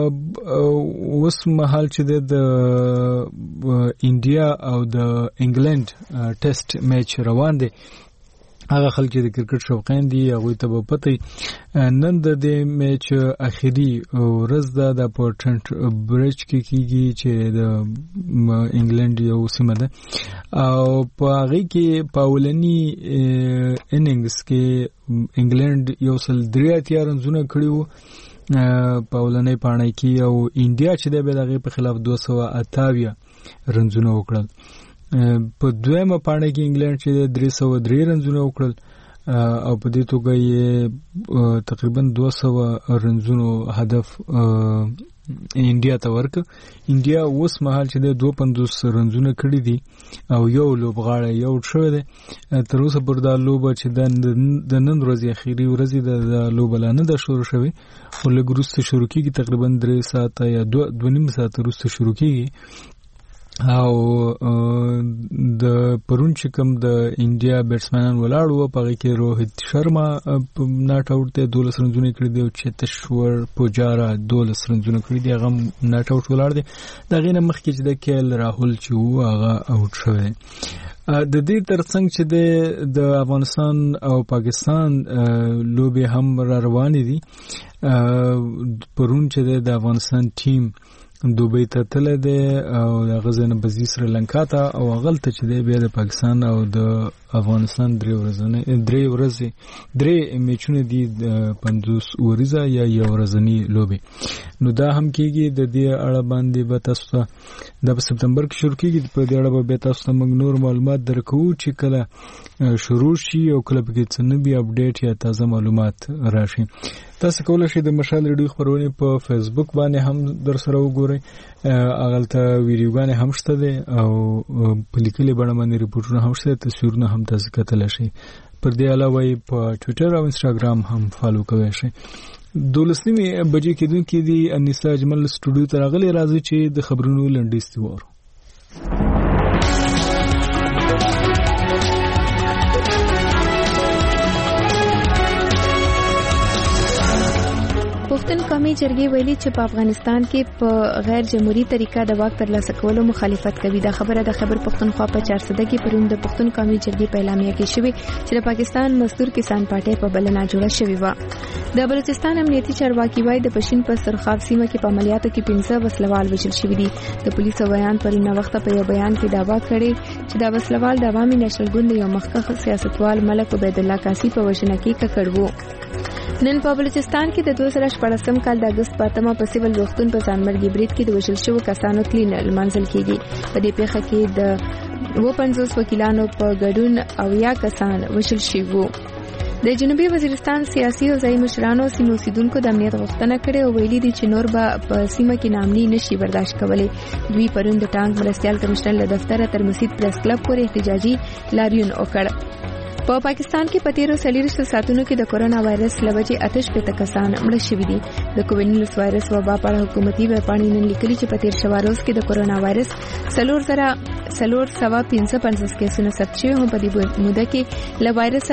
اوس مهال چې د انډیا او د انګلند ټیسټ میچ روان دی هغه خلک چې د کرکټ شوقین دي هغه ته په پته نن د دې میچ اخیری ورځ د پورټنټ برج کې کیږي چې د انګلند یو سیمه ده او په هغه کې پاولنی اننګز کې انګلند یو سل 3 رنونه کړیو پاولنی پاڼه کې او انډیا چې د دغه په خلاف 228 رنونه وکړل په دویمه پاڼه کې انګلند چې 303 رنونه وکړل او په دې توګه یې تقریبا 200 رنونو هدف انډیا ته ورک انډیا اوس مهال چې 250 رنونه کړی دي او یو لوبغاړی یو شوی دی تر اوسه پر دا لوبه چې د نن ورځې اخیری ورځې د لوبه لانه د شروع شوی خو لګروسته شروع کیږي تقریبا 3 ساعته یا 2.5 ساعته وروسته شروع کیږي او د پرون چې کوم د انډیا بیټسمنان ولاړو په هغه کې روهیت شرما ناټ آوټ ته 12 رنونه کړی دی او چتشور پوجارا 12 رنونه کړی دی هغه ناټ آوټ ولاړ دی دا غینه مخکې چې د کېل راهول چې هغه آوټ شوی د دې ترڅنګ چې د افغانستان او پاکستان لوبې هم را روانې دي پرون چې د افغانستان ټیم دوبۍ ته تللی دی او د غزنه بزی سریلانکا ته او غلطه چې دی بیا د پاکستان او د افغانستان 3 میچونه دي 50 اوریزه یا یو ورځنی لوبي. نو دا هم کېږي د دې اړه باندې به تاسو ته د سپتمبر کې شروع کېږي. په دې اړه به تاسو ته موږ نور معلومات درکو چې کله شروع شي او کله به څه نوي اپډیټ یا تازه معلومات راشي. تاسو کولای شئ د مشال ریډیو خبرونه په فیسبوک باندې هم در سره وګورئ. اغلته ویډیوګانې هم شته دي او په لیکلي بڼه باندې ریپورټونه هم شته، تصویرونه هم تاسو کتلی شئ. پر دې علاوه په ټویټر او انسټاګرام هم فالو کوئ شئ. 12 بجې کېدونکې دي انیسا اجمل سټوډیو ته راغلي. راځي چې د خبرونو لنډیز وورو. پښتون قومي جرګې ویلي چې په افغانستان کې په غیر جمهوریت طریقه د واک ترلاسه کولو مخالفت کوي. دا خبره د خیبر پښتونخوا په 400 کې پرون د پښتون قومي جرګې په اعلامیه کې شوې چې د پاکستان مزدور کسان پارټي په بلنه جوړه شوې و. د بلوچستان امنیتي چارواکي وايي د پښین په سرخاب سیمه کې په عملیاتو کې 15 وسلوال وژل شوي دي. د پولیسو بیان پرون وخت په یو بیان کې داوا کړی چې دا وسلوال د عوامي نېشنل ګوند یو مخکښ سیاستوال ملک عبید الله قاسی په وژنه کې ککړ وو. نن په بلوچستان کې د 2014 کال د اگست په 8 په سیول روغتون په ځانمرګي برید کې د وژل شوو کسانو تلین منځل کېږي. په دې پیښه کې د 50 وکیلانو په ګډون او یا کسان وژل شوي وو. د جنوبي وزیرستان سیاسي او ځایي مشرانو سیمو اوسیدونکو د امنیت غوښتنه کړې او ویلي دي چې نور به په سیمه کې نامني نشي برداشت کولی. دوی پرون د ټانک مرستیال کمشنر له دفتره تر مسجد پریس کلب پورې احتجاجي لاریون وکړ. په پاکستان کې په تیرو 40 ساعتونو کې د کورونا وایرس لوجې 58 کسان مړه شوي دي. د کووډ-19 وایرس وبا په اړه حکومتي ویبپاڼې نن لیکلي چې په تیر شوه روز کې د کورونا وایرس 4,455 کیسونه ثبت شوي هم. په دې موده کې له وایرس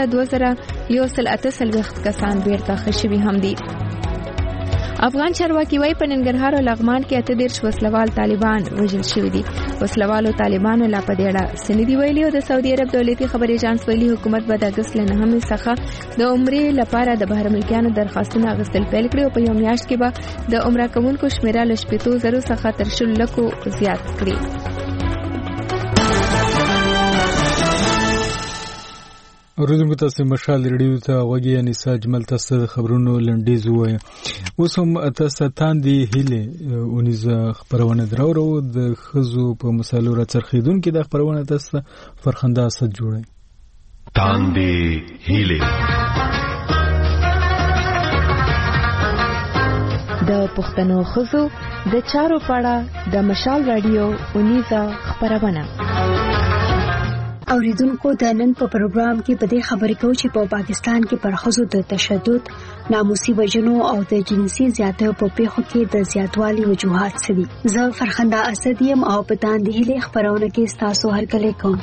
2,138 کسان بیرته ښه شوي هم دي. افغان چارواکي وايي په ننګرهار او لغمان کې 38 وسلوال طالبان وژل شوي دي. وسلوالو طالبانو لا په دې اړه سندي ویلي او د سعودي عرب دولتي خبري اژانس ویلي حکومت به د اگست له 9 څخه د عمرې لپاره د بهر ملکیانو درخواستونه اغوستل پیل کړي او په یو میاشت کې به د عمره کوونکو شمیره له 70,000 څخه تر 100,000 زیات کړي. روزم تاسو مشال ریډیو ته وګورئ. انیسا اجمل تاسو خبرونو لنډیز وایي. اوس هم تاسو تاندې هیله اونیزه خبرونه درو د خزو په مسالو را څرخیدونکو د خبرونه تاسو فرخنده اسد جوړي. تاندې هیله د پښتنو خزو د چارو پاړه د مشال رادیو اونیزه خبرونه. اوریدونکو د نن په پروګرام کې په دې خبرې کوو چې په پاکستان کې پر ښځو د تشدد، ناموسي وژنو او د جنسي زیاتیو په پیښو کې د زیاتوالي وجوهات څه دي. زه فرخنده اسد یم او په تاندې هیله خبرونه کې تاسو هرکلی کوم.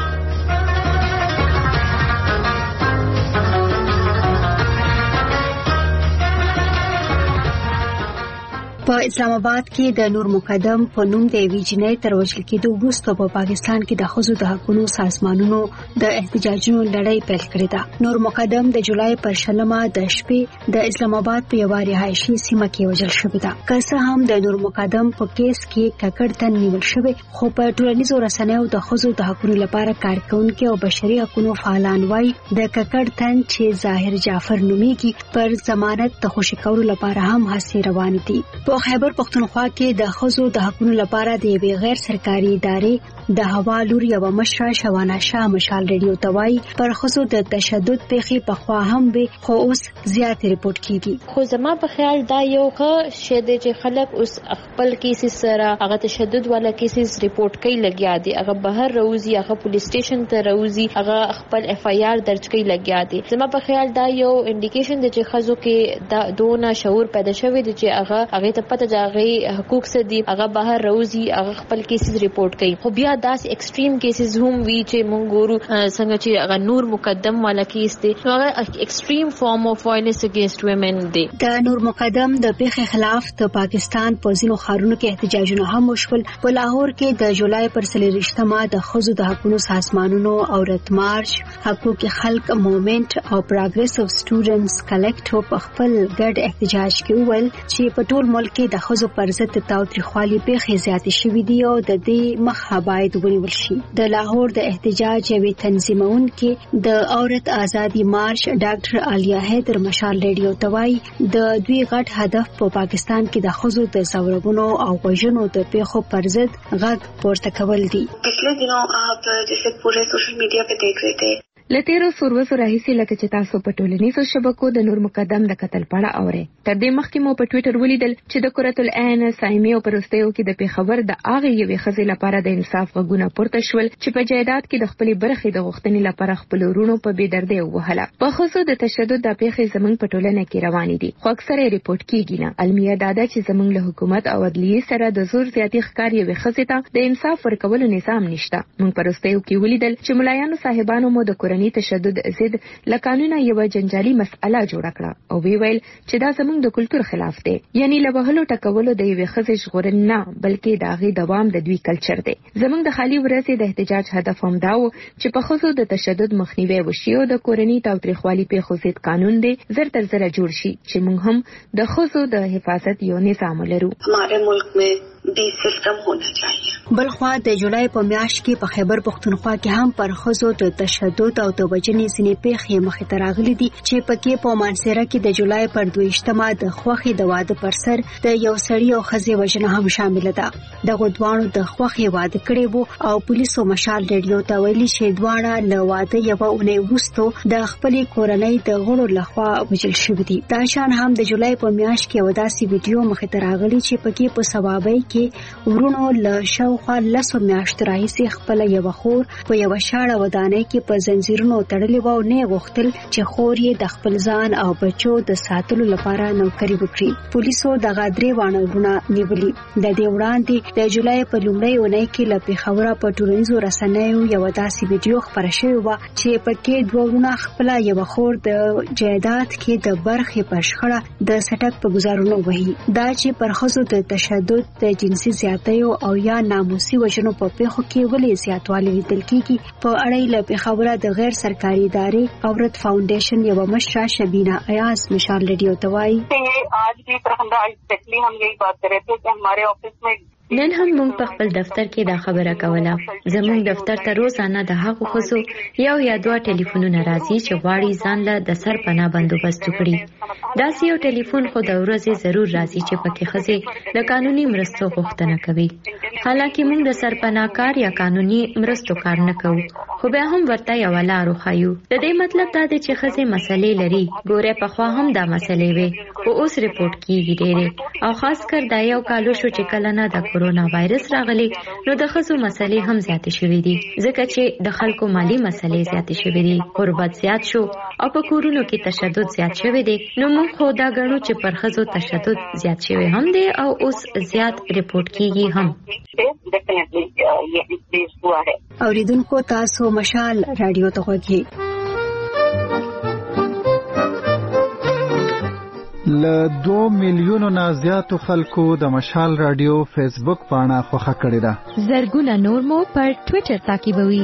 په اسلام آباد کې د نور مقدم په نوم د ویجنې تر وژل کېدو وروسته په پاکستان کې د ښځو د حقوقو سازمانونو د احتجاجونو لړۍ پیل کړې ده. نور مقدم د جولای پر 16 د شپې د اسلام آباد په یو رهایشي سیمه کې وژل شوی ده. که څه هم د نور مقدم په کیس کې ککړتن نیول شوی، خو په ټولنیزو رسنیو د ښځو د حقوقو لپاره کارکونکو او بشري حقوقو فعالان وايي د ککړتن چې ظاهر جعفر نوميږي پر ضمانت د خوشی کولو لپاره هم هڅې روان دي. په خیبر پښتونخوا کې د ښځو د حقوقو لپاره د غیر سرکاري ادارې د هوا لور یو مشره شوانه شاه مشال ریډیو توای پر ښځو د تشدد پیښې په خوا هم به خو اوس زیات ریپورت کیږي. خو زما په خیال دا یو ښه شی دی چې خلک اوس خپل کیسز سره هغه تشدد والا کیسز ریپورت کوي لګیا دي، هغه بهر راوځي، هغه پولیس سټیشن ته راوځي، هغه خپل اف آی آر درج کوي لګیا دي. زما په خیال دا یو انډیکیشن دی چې ښځو کې دا دونه شعور پیدا شوی دی چې هغه ته پته ځای حقوق څه دي، هغه بهر راوځي، هغه خپل کیسز ریپورت کوي. خو بیا داس ایکسټریم کیسز هم وی چې مونږ ګورو څنګه چې هغه نور مقدم والا کیس دی، هغه ایکسټریم فارم اف وایلنس اگینسټ ویمن دی. د نور مقدم د پیښې خلاف د پاکستان په ځینو ښارونو کې احتجاجونه هم وشول. په لاهور کې د جولای پر 23مه د ښځو د حقوقو سازمانونو او رت مارچ، حقوق خلق موومېنټ او پروګریسیو سټوډنټس کلیکټیو په خپل ګډ احتجاج کې وویل چې په ټول ملک کې د ښځو پر ضد تاوتریخوالي پیښې زیاتې شوې دي او د دې مخه باید ونیول شي. د لاهور د احتجاج یوې تنظیمونکې د عورت ازادي مارش ډاکټر عالیه حیدر مشال ریډیو ته وایي د دوی غټ هدف په پاکستان کې د ښځو د ځورونو او وژنو د پیښو پر ضد غږ پورته کول دي. पिछले दिनों आप जैसे पूरे सोशल मीडिया पे देख रहे थे لتیرو سوروسو راهیسي لکه چې تاسو په ټولنیزو شبکو د نور مقدم د قتل پړه اورئ. تر دې مخکې مو په ټوئیټر ولیدل چې د کورۃ العین سایمي او پروستیو کې د پیښور د اغه یوې ښځې لپاره د انصاف غږونه پورته شول چې په جایداد کې د خپلې برخې د غوښتنې لپاره خپل ورونو په بې دردۍ وهله. په ښځو د تشدد د پیښې زموږ په ټولنه کې روانې دي خو اکثره ریپورت کیږي نه. المیه دادا چې زموږ له حکومت او عدلیې سره د زور زیاتی ښکار یوې ښځې ته د انصاف ورکولو نظام نشته. موږ پروستیو کې ولیدل چې ملایانو صاحبانو مو د کورنۍ تشدد ضد لقانونه یو جنجالي مسأله جوړ کړه او ویل چې دا زموږ د کلچر خلاف دی. یعنی له وهلو ټکولو د یوې ښځې ژغورل نه بلکې د هغې دوام د دوی کلچر دی. زموږ د خالي ورځې د احتجاج هدف هم دا و چې په ښځو د تشدد مخنیوی وشي او د کورنۍ تاوتریخوالي پیښو ضد قانون دی زر تر زره جوړ شي چې موږ هم د ښځو د حفاظت یو نظام لرو. हमारे मुल्क में भी सिस्टम होना चाहिए. بلخوا د جولای په میاشت کې په خیبر پختونخوا کې هم پر ښځو د تشدد او د وژنې ځینې پیښې مخې ته راغلي دي چې پکې په مانسیره کې د جولای پر 22مه د خوښې د واده پر سر د یو سړي او ښځې وژنه هم شامل ده. دغه دوانو د خوښې واده کړي وو او پولیسو مشال ریډیو ته ویلي چې دوانه له واده یو اونۍ وروسته د خپلې کورنۍ د غړو لخوا وژل شوي دي. دا شان هم د جولای په میاشت کې یو داسې ویډیو مخې ته راغلی چې پکې په ثوابۍ کې ورونو له شاوخوا 10 میاشتو راهیسې خپل یو خور په یو شاړه ودانۍ کې په زنجیرونو تړلې و او نه غوښتل چې خور یې د خپل ځان او بچو د ساتلو لپاره نوکری وکړي. پولیسو دغه درې وانه ورونه نیولي. د دې وړاندې د جولای په لومړۍ اونۍ کې له پیښوره په ټولنیزو رسنیو یو داسې ویډیو خپره شوې وه چې پکې دوه ورونه خپل یو خور د جایداد کې د برخې په شخړه د سټک په گزارونو وهي. دا چې پر ښځو د تشدد د جنسي زیاتیو او یا ناموسي وژنو په پیښو کې ولې زیاتوالی لیدل کیږي په اړه له پیښوره د غیر سرکاري ادارې عورت فاؤنډیشن یو مشره شبینه ایاز مشال ریډیو ته وایي आज भी प्रखंडा एग्जैक्टली हम यही बात कर रहे थे कि हमारे ऑफिस में نن هم موږ په خپل دفتر کې دا خبره کوله. زموږ دفتر ته روزانه د هغو ښځو یو یا دوه ټلیفونونه راځي چې غواړي ځان له د سرپناه بندوبست وکړي. داسې یو ټلیفون خو د ورځې ضرور راځي چې پکې ښځې د قانوني مرستو غوښتنه کوي. حالانکه موږ د سرپناه کار یا قانوني مرستو کار نه کوو خو بیا هم ورته یو لار وښایو. د دې مطلب دا دی چې ښځې مسلې لري. ګوره پخوا هم دا مسلې وي خو اوس ریپورت کیږي ډېرې او خاص کر دا یو کالو شو چې کله نه د کورونا وایرس راغلی نو د ښځو مسلې هم زیاتې شوې دي ځکه چې د خلکو مالی مسلې زیاتې شوې دي. غربت زیات شو او په کورونو کې تشدد زیات شوی دی. نو موږ خو دا ګڼو چې پر ښځو تشدد زیات شوی هم دی او اوس زیات ریپورت کیږي هم. اوریدونکو تاسو مشال رادیو ته غوږی. ل 2 میلیونو نه زیاتو خلکو د مشال رادیو فیسبوک پاڼه خوښه کړې ده. زرګونه نور مو پر ټوئیټر تعقیبوي.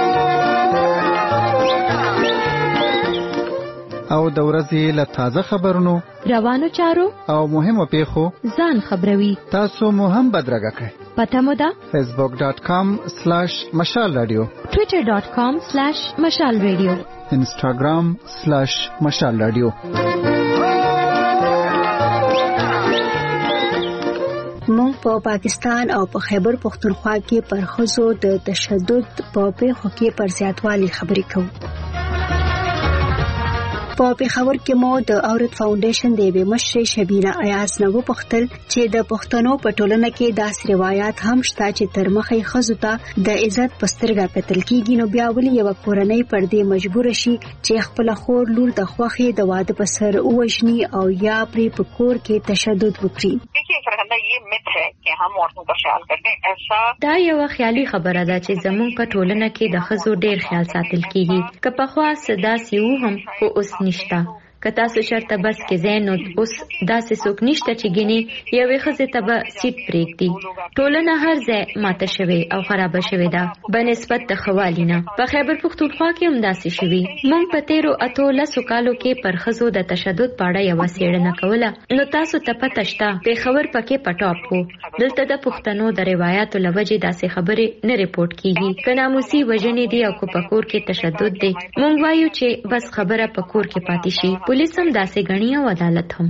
او د ورځې له تازه خبرونو روانو چارو او مهمو پیښو ځان خبروي. تاسو مو هم بدرګه کړئ. پته مو ده facebook.com/mashalradio twitter.com/mashalradio instagram/mashalradio. موږ په پاکستان او په خیبر پختونخوا کې پر ښځو د تشدد په پیښو کې پر زیاتوالي خبرې کوو. په پیښور کې مو د عورت فاؤنډیشن د یوې مشرې شبینه ایاز نه وپوښتل چې د پښتنو په ټولنه کې داسې روایت هم شته چې تر مخې ښځو ته د عزت په سترګه کتل کیږي نو بیا ولې یوه کورنۍ پر دې مجبور شي چې خپل خور لور د خوښې د واده په سر ووژني او یا پرې په کور کې تشدد وکړي. دا یو خیالي خبره ده چې زموږ په ټولنه کې د ښځو ډېر خیال ساتل کیږي. که پخوا صدا سیو هم خو اوس نشته. که تاسو شرطه بس کې زین نو اوس داسې څوک نشته چې ګینه یوې ښځې ته به سیټ پرېږدي. ټولنه هر ځای ماته شوې او خرابه شوې ده بنسبت د خوالي نه. په خیبر پختونخوا کې هم داسې شوي. موږ په تیرو 18 کالو کې پر ښځو د تشدد په اړه یوه څېړنه کوله. نو تاسو ته پته شته پېښور پکې په ټاپ و. دلته د پښتنو د روایاتو له وجې داسې خبرې نه ریپورټ کیږي. که ناموسي وژنې دي او که په کور کې تشدد دی موږ وایو چې بس خبره په کور کې پاتې شي. پولیس هم داسې ګڼي او عدالت هم.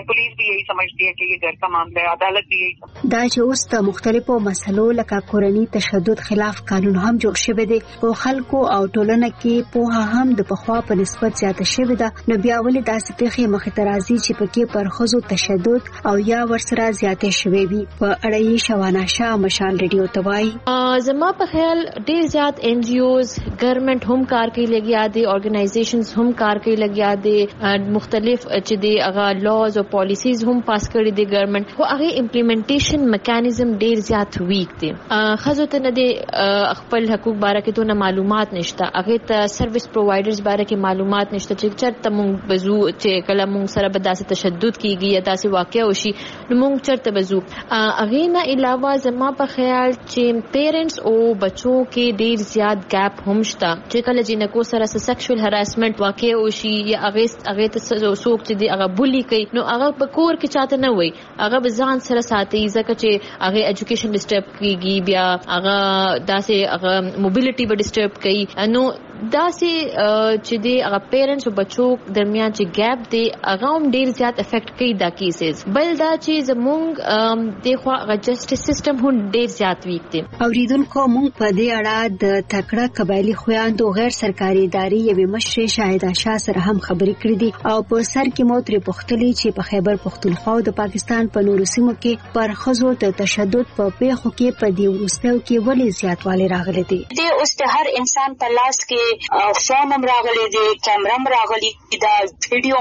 دا چې اوس د مختلفو مسلو لکه کورنۍ تشدد خلاف قانون هم جوړ شوی دی او خلکو او ټولنه کې پوهه هم د پخوا په نسبت زیاته شوې ده، نو بیا ولې داسې پیښې مخې ته راځي چې پکې پر ښځو تشدد او یا ورسره زیاتې شوې وي؟ په اړه یې شوانه شاه مشال ریډیو ته وایي. زما په خیال ډېر زیات NGOs ګورنمنت هم کار کوي لګیا دي، ارګنایزیشنز هم کار کوي لګیا دي، مختلف چې دی هغه لاز او پالیسیز هم پاس کړي دي ګورنمنت، خو هغه امپلیمنټیشن میکانیزم ډېر زیات ویک دي. خزو ته نه دي خپل حقوق باره کې ته معلومات نشته، هغه ته سرویس پرووایډرز باره کې معلومات نشته چې چرته مونږ بزو چې کله مونږ سره به داسې تشدد کیږي یا داسې واقع وشي نو مونږ چرته بزو. هغه نه علاوه زما په خیال چې پیرنټس او بچو کې ډېر زیات ګیپ هم شته چې کله جنکو سره سیکشوال هراسمنت واقع وشي یا هغه ته څوک چې دی هغه بولی کوي نو هغه په کور کې چاته نه وي، هغه به ځان سره ساتي ځکه چې هغه ایجوکیشن ډسټرب کیږي، بیا هغه داسې هغه موبیلیټي به ډسټرب کوي. نو داسې چې دی هغه پیرنټس او بچو درمیان چې ګیپ دی هغه هم ډېر زیات افیکټ کوي دا کیسز. بل دا چې زمونږ دغه هغه جسټس سیستم هم ډېر زیات ویک دی. اوریدونکو مونږ په دې اړه د تکړه قبایلی خویندو غیر سرکاري ادارې یوې مشرې شاهده شاه سره هم خبرې کړې دي او په سر کې مو ترې پوښتلې چې په خیبر پختونخوا او د پاکستان په نورو سیمو کې پر ښځو د تشدد په پیښو کې په دې وروستیو کې ولې زیاتوالی راغلی دی. د اوس د هر انسان په لاس کې فون هم راغلی دی، کیمرا هم راغلی دا ویډیو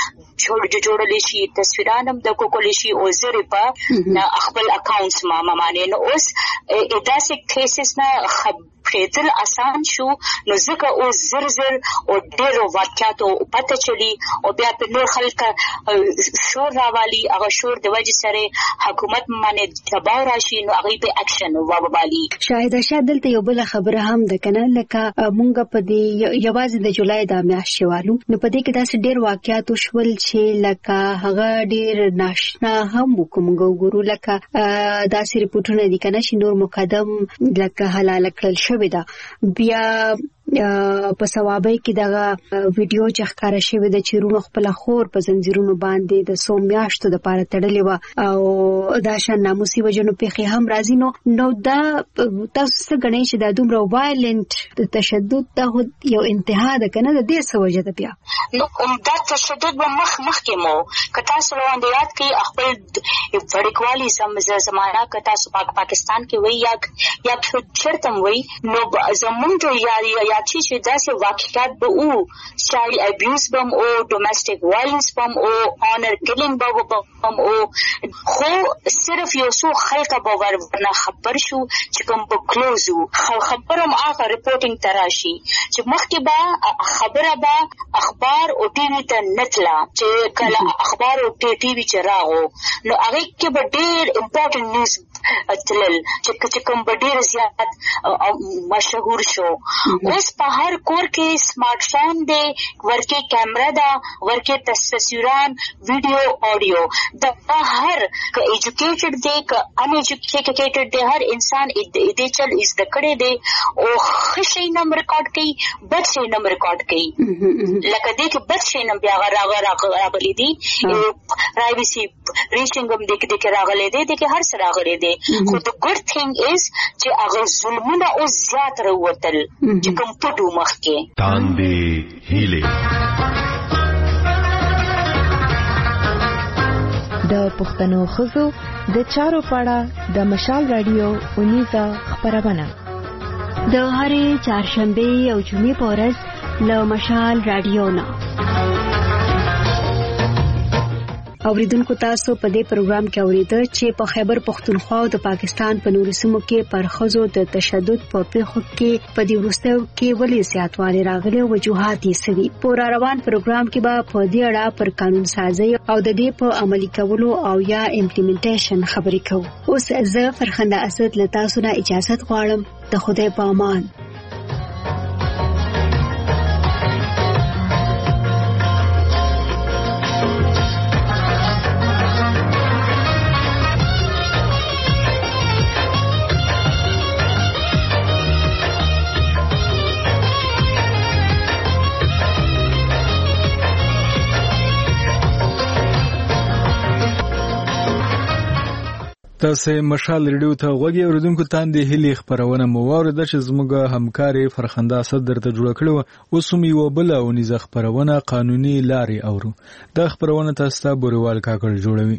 جوړلی شي، تصویران هم د کوکلی شي او زری په خپل اکاونټس ما معنی نو اوس داسې کیسز نه خبرېدل آسان شو نو ځکه اوس زر او ډېرو واقعاتو پته چلی او بیا په نور خلک شور راوالي، هغه شور د وجې سره حکومت باندې دباو راشي نو هغه په اکشن ووالي. شاهده شاه دلته یو بل خبره هم د کنه لکه مونږ په دې یوازې د جولای د میاشتې والو نو په دې کې داسې ډېر واقعات شول چې لکه هغه ډېر ناشنا هم وکومګو ګورو لکه داسې ریپورتونه دي کنه چې نور مقدم لکه حلال کړل شوی دا بیا په ثوابای کې دغه ویډیو چې ښکارا شوی د چیرونو خپل خور په زنجیرونو باندې د سومیاشتو د پاره تړلې و او دا شان ناموسي وجنو پیخي هم راځي نو دا تاسو څه غنئ چې دا دومره وایلنت تشدد دا یو انتها ده کنه د دې سوجه ده بیا نو دا تشدد به مخ کې مو کتا سره باندې یاد کې خپل وړکوالي زمانہ کتا پاکستان کې وای یا چرتم وای نو زمونږ یا چې داسې واقعیت به او چایلډ ابیوز بم او ډومېسټک وایلنس بم او آنر کیلینګ بم او خو صرف یو څو خلک به ورنه خبر شو چې کوم په کلوزو خبرم هغه ریپورټینګ تراشي چې مخکې به خبره به اخبار او ټي وي ته نتلا چې کله اخبار او ټي وي چراغو نو هغه کې به ډېر امپورټنت نیوز تلل چې کوم به ډېر زیات مشهور شو. اوس په هر کور کې سمارټ فون دی، ورکه کیمرا دا، ورکه تصویران ویډیو اډیو دا هر ک ایجوکیټډ دی ک ان ایجوکیټډ دی هر انسان دې چل از د کړه دی او خشي نمبر ریکارډ کوي بد شي نمبر ریکارډ کوي لکه دې کې بد شي نمبر راغلي دی پرایویسی ریچینګ هم دې کې راغلي دی دې کې هر څه راغلي دی خو د ګډ ثینګ از چې هغه ظلمونه او زیات راوتل چې کوم پټو مخ کې تاندې هیله د پښتنو خزو د چارو پاړه د مشال رادیو اونیزه خبرونه د هرې چهارشنبه او جمعې په ورځ له مشال رادیو نه اوریدونکو تاسو په دې پروګرام کې اوریدل چې په خیبر پختونخوا او د پاکستان په نورو سیمو کې پر ښځو د تشدد په پیښو کې په دې وروستیو کې ولې زیاتوالی راغلی او وجوهات یې څه دي. په روان پروګرام کې به په دې اړه پر قانون سازي او د دې په عملي کولو او یا امپلیمنټیشن خبرې کوو. اوس زه فرخنده اسد له تاسو نه اجازه غواړم. د خدای په امان. تاسو مشال ریډیو ته غوږی اوریدونکو تاندې هلي خبرونه مو واورده چې زموږ همکاري فرخنده اسد درته جوړ کړو. اوس هم یو بل او نيزه خبرونه قانوني لارې اورو. دا خبرونه تاسو ته بوریوال کاکړ جوړوي.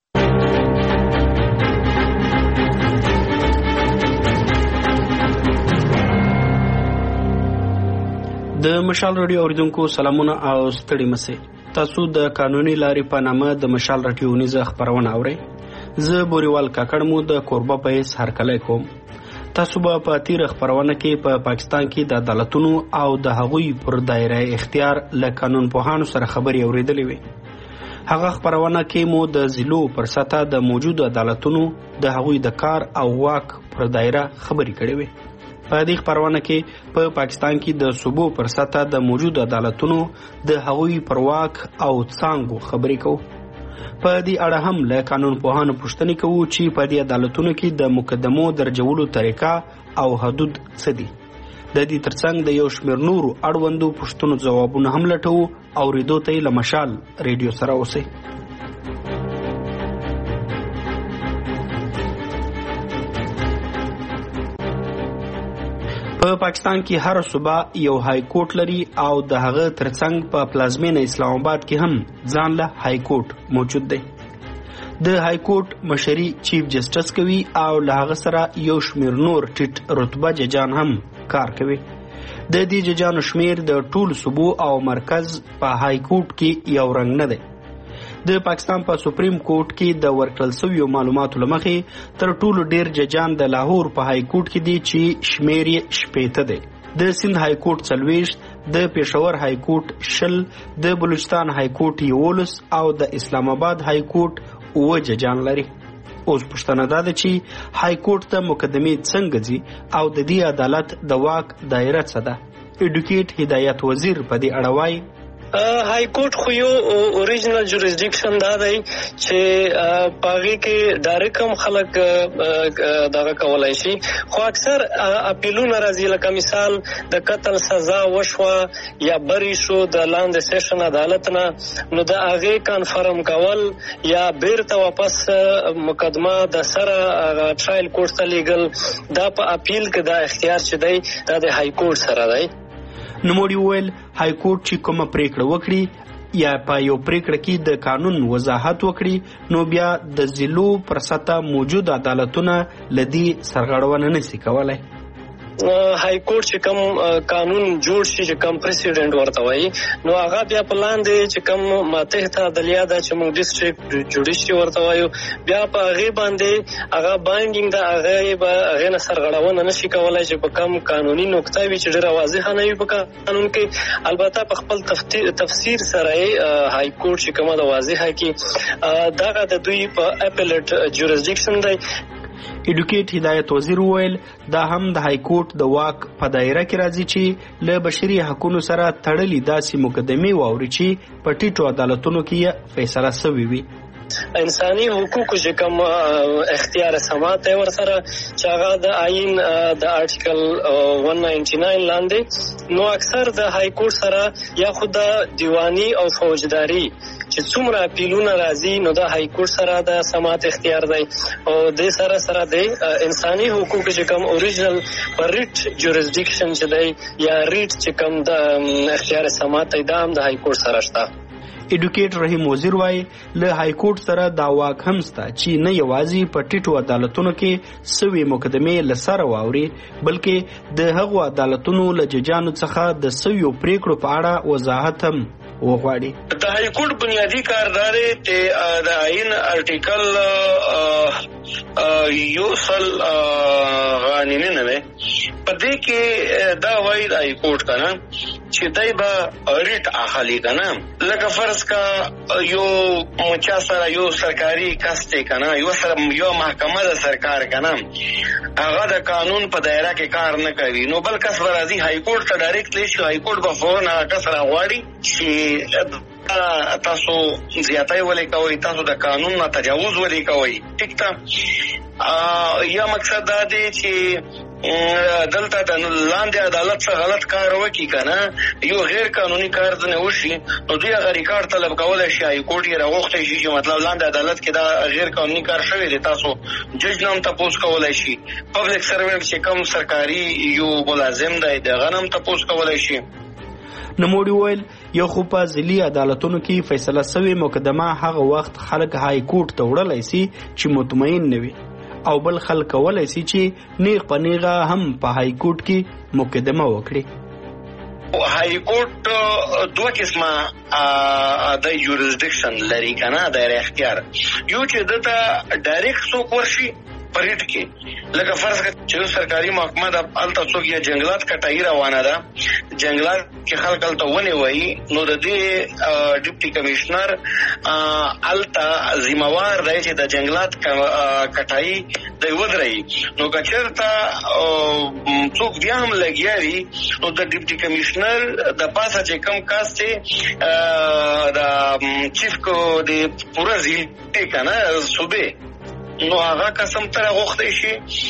د مشال ریډیو اوریدونکو سلامونه او ستړي مسئ. تاسو د قانوني لارې په نامه د مشال ریډیو نيزه خبرونه اورئ. زه بوریوال کاکړ مو د کوربه په هیڅ هرکلی کوم. تاسو به په تیر خبرونه کې په پاکستان کې د عدالتونو او د هغوی پر دایره اختیار له قانون پوهانو سره خبرې اوریدلې وي. هغه خبرونه کې مو د ضلعو پر سطح د موجود عدالتونو د هغوی د کار او واک پر دایره خبرې کړې وي. په دې خبرونه کې په پاکستان کې د صوبو پر سطح د موجود عدالتونو د هغوی پر واک او څانګو خبرې کوو. په دې اړه هم له قانون پوهانو پوښتنې کوو چې په دې عدالتونو کې د مقدمو درجولو طریقه او حدود څه دي. د دې ترڅنګ د یو شمېر نورو اړوندو پوښتنو ځوابونه هم لټوو. اورېدو ته له مشال ریډیو سره اوسئ. په پاکستان کې هر صوبه یو های کورټ لري او د هغه ترڅنګ په پلازمینه اسلام آباد کې هم ځان له های کورټ موجود دی. د های کورټ مشري چیف جسټس کوي او له هغه سره یو شمېر نور ټیټ رتبه ججان هم کار کوي. د دې ججانو شمېر د ټولو صوبو او مرکز په های کورټ کې یو رنګ نه دی. د پاکستان په سپریم کورټ کې د ورکړل شویو معلوماتو له مخې تر ټولو ډیر ججان د لاهور په های کورټ کې دي چې شمېر یې 80 دی. د سند های کورټ 40، د پېښور های کورټ 20، د بلوچستان های کورټ 11 او د اسلام آباد های کورټ 9 ججان لري. اوس پوښتنه ده چې های کورټ ته مقدمې څنګه ځي او د دې عدالت د واک دایره څه ده. ایډوکیټ هدایت وزیر په دې اړه وایي های کورټ خو یو اوریجنل جوریسډکشن دا دی چې پاغي کې ډایرکټ هم خلک دغه کولای شي، خو اکثر اپیلونه راځي. لکه مثال د قتل سزا وشوه یا بری شو د لاندې سیشن عدالت نه، نو د هغه کنفرم کول یا بیرته واپس مقدمه د سره ټرایل کورټ ته لیږل، دا په اپیل کې دا اختیار چې دی دا د های کورټ سره دی. نوموړي وویل های کورټ چې کومه پریکړه وکړي یا په یو پریکړه کې د قانون وضاحت وکړي نو بیا د ضلعو پر سطح موجود عدالتونه لدی سرغړونه نشي کولای. های کورټ چې کوم قانون جوړ شي چې کوم پریسیډنټ ورته وایي نو هغه بیا په لاندې چې کوم ماتحت عدلیه ده چې موږ ډیسټریکټ جوډیشري ورته وایو، بیا په هغه باندې هغه بایندینګ ده، هغه به هغه نه سرغړونه نشي کولای چې په کوم قانوني نقطه وي چې ډیره واضحه نه وي په قانون کې. البته په خپل تفسیر سره های کورټ چې کومه د واضحه کې دغه د دوی په اپیلیټ جوریسډکشن دی. ایډوکیټ هدایت وزیر وویل دا هم د های کورټ د واک په دایره کې راځي چې له بشري حقوقو سره تړلي داسې مقدمې واوري چې په ټیټو عدالتونو کې فیصله شوې وي. انساني حقوقو چې کوم اختیار سماعت ور سره چې هغه د آئین د آرټیکل 199 لاندې، نو اکثر د های کورټ سره یا خود دیوانی او فوجداري چې څومره اپیلونه راځي نو د های کورټ سره د سماعت اختیار دی او د سره سره د انساني حقوقو چې کوم اوریجنل ریټ جوریسډکشن چې دی یا ریټ چې کوم د اختیار سماعت دی دا هم د های کورټ سره شته. ایډوکیټ رحیم وزیر وایي له های کورټ سره دا واک هم شته چې نه یوازې په ټیټو عدالتونو کې سوي مقدمې له سره واوري بلکې د هغو عدالتونو له ججانو څخه د سویو پریکړو په اړه وضاحت هم وغواړي. د های کورټ بنیادی کاردار ته د آئین ارټیکل یو سل غانینه نه پدې کې دا وایي د های کورټ کنه چې دای با ریټ اخلي کنه لکه فرض کا یو مچا سره یو سرکاري کاسته کنه یو سره یو محکمه د سرکار کنه هغه د قانون په دایره کې کار نه کوي نو بل کس ورازي های کورټ ته ډایرکټلی شي های کورټ به فورن هغه کس راغواړي چې تاسو زیاتای ولې کوي تاسو د قانون نه تجاوز ولې کوي ټیک تا یا مقصد دا دی چې دلته د لاندې عدالت څخه غلط کار وکړي کنه یو غیر قانوني کار نه وشي نو دوی هغه ریکارډ طلب کولای شي های کورټ یې راغوښتي شي چې مطلب لاندې عدالت کې دا غیر قانوني کار شوی دی تاسو جج نام تاسو کولای شي پبلک سروینټ چې کوم سرکاري یو ملازم دی دغه نام تاسو کولای شي. نوموړي وویل یو خو په ځلي عدالتونو کې فیصله شوې مقدمه هغه وخت خلک های کورټ ته وړلای شي چې مطمئن نه وي او بل خلک کولای شي چې نیغ په نیغه هم په های کورټ کې مقدمه وکړي. های کورټ دوه قسمه د یورسډکشن لري کنه د اختیار یو چې دته ډایرکټ څوک ورشي پریټ کې لکه فرض کړه چې سرکاري محکمه د الته څوک یا جنگلات کټای روانه ده جنگلات کې خلک الته ونی وایي نو د دې ډیپټي کمشنر الته ذمہوار دی چې د جنگلات کټای د ودرې نو کچرته څوک بیا هم لګیاري نو د ډیپټي کمشنر د پاسه چې کم کاسته د چیف کو د پورا ضلع کنه صوبې نو هغه قسم تر غوښتي شي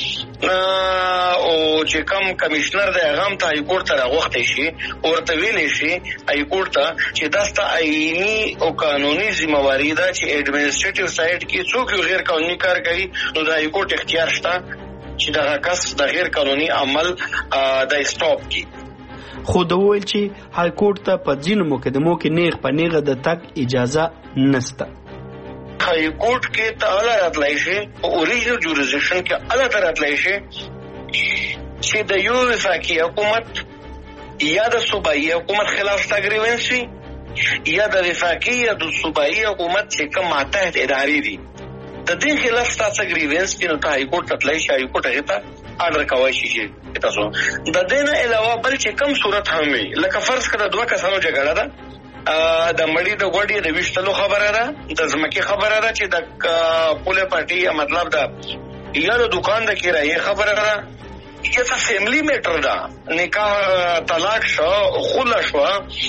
او چې کم کمشنر د هغه ته های کورټ ته غوښتي شي ورته ویلې شي های کورټ ته چې داسته آئینی او قانوني ذمہواری ده چې ایڈمنسټریټیو سایډ کې څوک غیر قانوني کار کوي نو د های کورټ اختیار شته چې دا کس د غیر قانوني عمل د سټاپ کی. خو د ویل چې های کورټ ته په ځینو مقدمو کې نیغ په نیغه د تک اجازه نشته. های کورټ کې ته اعلی راتلای شي او اوریجنل جورسډکشن کې اعلی راتلای شي چې د یو وفاقي حکومت یا د صوبایي حکومت خلاف تګریونس وي یا د وفاقي یا د صوبایي حکومت چې کوم ماتحت ادارې دي د دې خلاف تګریونس کې نو ته های کورټ ته تلای شي های کورټ هغه ته آرډر کوي چې تاسو د دې نه علاوه بل چې کوم صورت هم وي لکه فرض کړه دوه کسانو جګړه ده د مړی د غوډي د وشتلو خبره ده د زمکي خبره ده چې د پوله پارټي مطلب ده یا د دکان د کرایې خبره ده یا د فیملی میټر ده نکاح طلاق شو خلا شو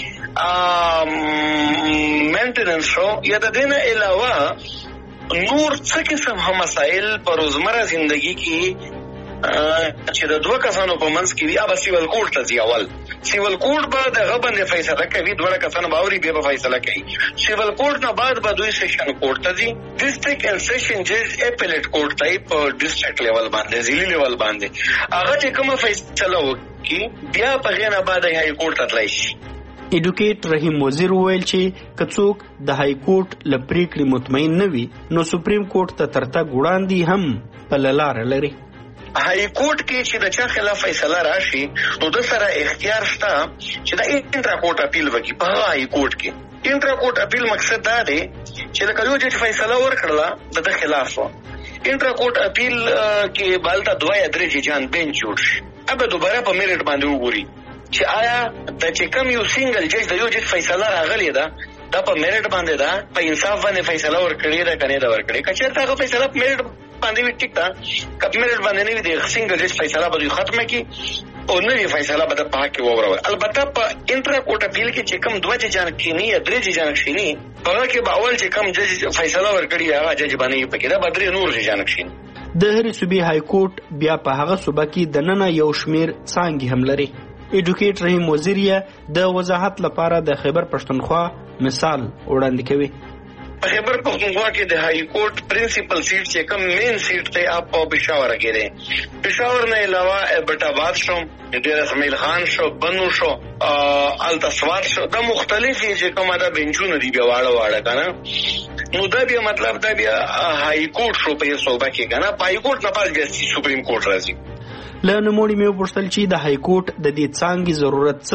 مینټیننس شو یا د دې نه علاوه نور څه قسم هم مسائل پر روزمره ژوندۍ کې چې د دوه کسانو په منځ کې وي ابا سیول کورټ ته ځي اول سیول کورټ به د غبن فیصله کوي دوه کسانو باوري به فیصله کوي سیول کورټ نه بعد به دوی سیشن کورټ ته ځي ډیسټریکټ اینڈ سیشن جج اپیلیټ کورټ ته په ډیسټریکټ لیول باندې ضلعي لیول باندې هغه چې کومه فیصله وکړي بیا په غیر بعد های کورټ ته تللی شي. ایډوکیټ رحیم وزیر ویل چې کڅوک د های کورټ لپریکړي مطمئن نه وي نو سپریم کورټ ته ترتګ وړاندې هم په لار لري. های کورټ کې چې د چا خلاف فیصله راشي نو د سره اختیار شته چې د انټرا کورټ اپیل وکړي په های کورټ کې. انټرا کورټ اپیل مقصد دا دی چې د کلیو جج فیصله ورکړه د خلاف و انټرا کورټ اپیل کې بالته دوه یا درې ججان بنچ جوړ شي ابه دوباره په میرټ باندې وګوري چې آیا د چې کوم یو سنگل جج د یو جج فیصله راغلی ده دا په میرټ باندې ده په انصاف باندې فیصله ورکړي ده کنه دا ورکړي کچېرته هغه فیصله په میرټ باندې وي ټیک ده کپ میرټ باندې نه وي د سنگل جج فیصله به ختمه کی او نوې فیصله به په حق کې وورول. البته په انټرا کورټ اپیل کې چې کوم دوه ججان کینی یا درې ججان کینی هغه کې به اول چې کوم جج فیصله ورکړي هغه جج باندې پکې دا بدري نور ججان کینی. د هرې صوبې های کورټ بیا په هغه صوبه کې د نن یو شمیر څانګې هم لري. ایډوکیټ رحیم وزیر د وضاحت لپاره د خیبر پښتونخوا مثال وړاندې کوي. په خیبر پښتونخوا کې د های کورټ پرنسپل سیټ چې کوم مین سیټ ته اپ په پېښور کې ده پېښور نه علاوه بټاباد شو ډیر اسماعیل خان شو بنو شو التسوات شو د مختلفې چې کومه د بنچونو دی بیا واړه کنه نو دا بیا مطلب دا بیا های کورټ شو په صوبه کې کنه های کورټ نه پاس بیا سپریم کورټ راځي. له نوموړي مې وپوښتل چې د های کورټ د دې څانګې ضرورت څه دی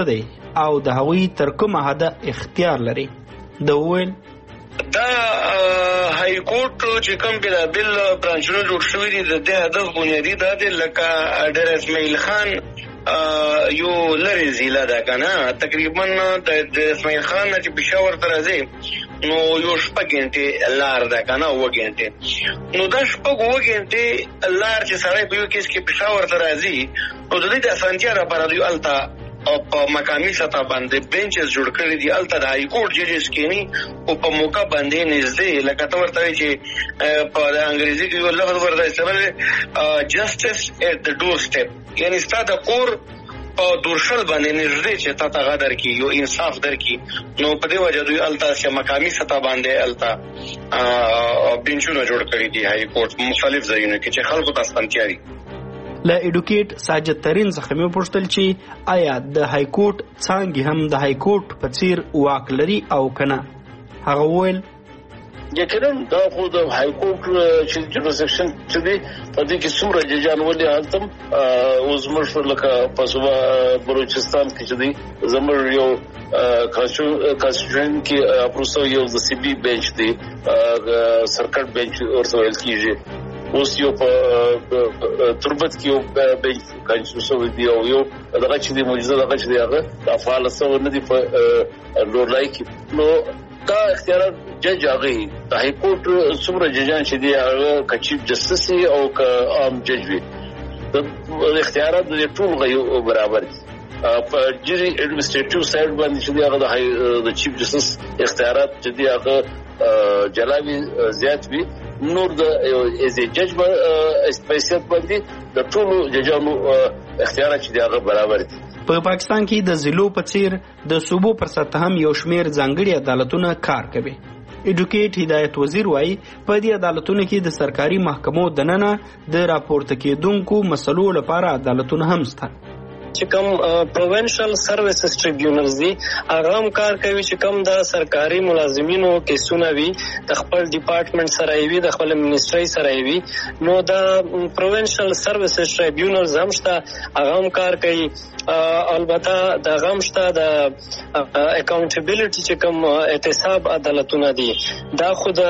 او د هغوی تر کومه حده اختیار لري. د ویل دا های کورټ چې کوم بل برانچونه جوړ شوي دي د دې هدف بنیادي دا دی لکه ډاکټر اسماعیل خان یو لري ضلع ده کنه تقریبا د اسماعیل خان چې پېښور ته راځي نو یو شپږ غنټې لار ده کنه 9 غنټې نو دا شپږ 9 غنټې لار چې سړی په یو کیس کې پېښور ته راځي نو د دې د اسانتیا لپاره دوی الته او په مقامي سطح باندې بنچز جوړ کړی دي الته د های کورټ ججز کېنی او په موقع باندې نږدې لکه ته ورته چې په انګریزي کې یو لفظ ورته استعمال جسټس ایٹ د ډور سټیپ یعنی ستاسو د کور په دورشل باندې نږدې چې تا ته غدر کی یو انصاف در کی نو په دې وجه دوی الته چې مقامي سطح باندې الته بنچونه جوړ کړی دي های کورټ مختلف ځایونه کې چې خلکو ته اسانتیا دي. له ایډوکیټ ساجد ترین څخه مې پوښتل چې آیا د های کورټ څانګې هم د های کورټ په څیر واک لري او کنه. هغه ویل یقینا دا خو د های کورټ چې جوریسډکشن چې دی په دې کې څومره ججان ولې هلتم اوس موږ لکه په صوبه بلوچستان کې چې دی زموږ یو کانسټیټیوشن کې اپروسو یو د سی بي بنچ دی سرکټ بنچ ورته ویل کېږي اوس یو په تربت کې یو بنچ کانسټیټیوشن دی او یو دغه چې دی موجوده دغه چې دی هغه افعال سره نه دی په لورلای کې نو دا اختیارات جج هغه د های کورټ څومره ججان چې دی هغه کچیف جسټس او ک عام جج وي د اختیارات د ټول غو برابر دي. په جری ایڈمنسټریټیو سایډ باندې چې دی هغه د چیف جسټس اختیارات چې دی هغه جلاوی زیات وي نور د ایز جج سپیشل باندې د ټولو ججانو اختیارات چې دی هغه برابر دي. په پاکستان کې د ضلعو په څیر د صوبو پر سطح هم یو شمیر ځانګړي عدالتونه کار کوي. ایډوکیټ هدایت وزیر وایي په دې عدالتونو کې د سرکاري محکمو دننه د راپورته کېدونکو مسلو لپاره عدالتونه هم شته. چې کوم پروینشل سرویسز ټریبیونلز دي هغه هم کار کوي چې کوم د سرکاري ملازمینو کیسونه وي د خپل ډپارټمنټ سره وي د خپل منیسټري سره وي نو د پروینشل سرویسز ټریبیونلز هم شته هغه هم کار کوي. البته د غمشته د اکاونټیبিলিټي چې کوم احتساب عدالتونه دي دا خود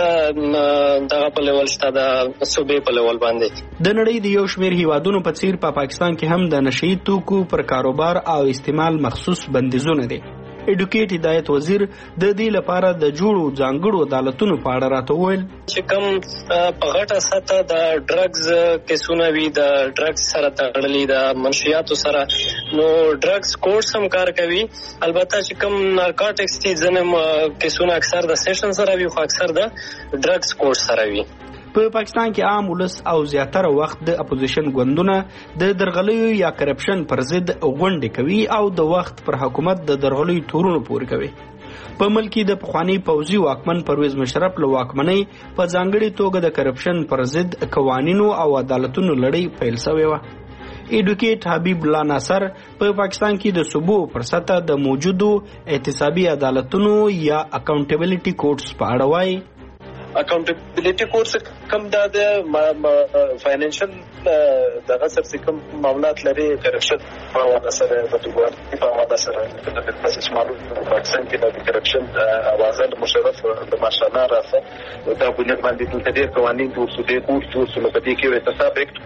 دغه په لیول شته د صوبې په لیول باندې. د نړۍ د یو شمیر هیوادونو په څیر په پاکستان کې هم د نشئی توکو پر کاروبار او استعمال مخصوص بندیزونه دي. ایډوکیټ هدایت وزیر د دې لپاره د جوړو ځانګړو عدالتونو په اړه راته وویل چې کوم په غټه سطح د ډرګز کیسونه وي د ډرګز سره تړلي د منشیاتو سره نو ډرګز کورټس هم کار کوي. البته چې کوم نارکوټکس دي ځنه کیسونه اکثر د سیشن سره وي خو اکثر د ډرګز کورټ سره وي. په پاکستان کې عام ولس او زیاتره وخت د اپوزیشن ګوندونه د درغلیو یا کرپشن پر ضد غونډې کوي او د وخت پر حکومت د درغلیو تورونو پورې کوي. په ملک کې د پخوانی پوځي واکمن پرویز مشرف له واکمنۍ په ځانګړي توګه د کرپشن پر ضد قوانینو او عدالتونو لړۍ پیل شوې وه. ایډوکیټ حبیب الله ناصر په پاکستان کې د صوبو پر سطح د موجودو احتسابي عدالتونو یا اکاونټیبিলিټي کورټس په اړه وایي. اکاؤنٹیبلٹی کورس کم د فائنانشل دغه سره کوم معاملات لري کرپشن په حواله سره د دوه په حواله سره د پروسس معلوم پاکستان کې د کرپشن اوازل مشرف د ماشاءالله راځه دا بنیاد باندې د ډېر قوانين د اصولي کورس په دې کې احتساب اکټ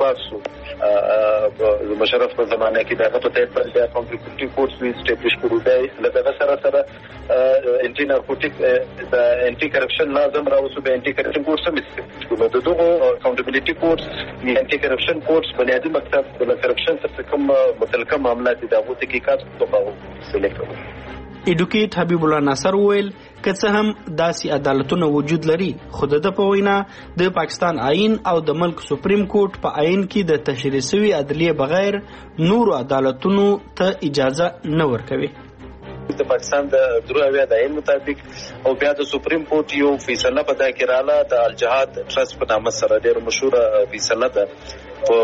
پاس مشرف په زمانه کې دغه په تحت باندې اکاؤنٹیبلٹی کورس وی اسټابلیش کړو دی لکه سره انټي نارکوټیک د انټي کرپشن لازم راوځي انټي کرپشن کورس هم استعمال د دغه اکاؤنټیبিলিټي کورس یا انټي کرپشن کورس بنیادی مقصد د کرپشن سره کوم متعلقه معاملات دي د تحقیقات په اړه سلیکټ. ایډوکیټ حبیب الله ناصر ویل که څه هم داسې عدالتونه وجود لري خو د په وینا د پاکستان آئین او د ملک سپریم کورټ په آئین کې د تشریح شوی عدلیه بغیر نور عدالتونو ته اجازه نه ورکوي. د پاکستان د دروازه د آئین مطابق او بیا د سپریم کورټ یو فیصله په دا کې رااله د الجهاد ټرست په نامه سره ډېر مشهور فیصله ده په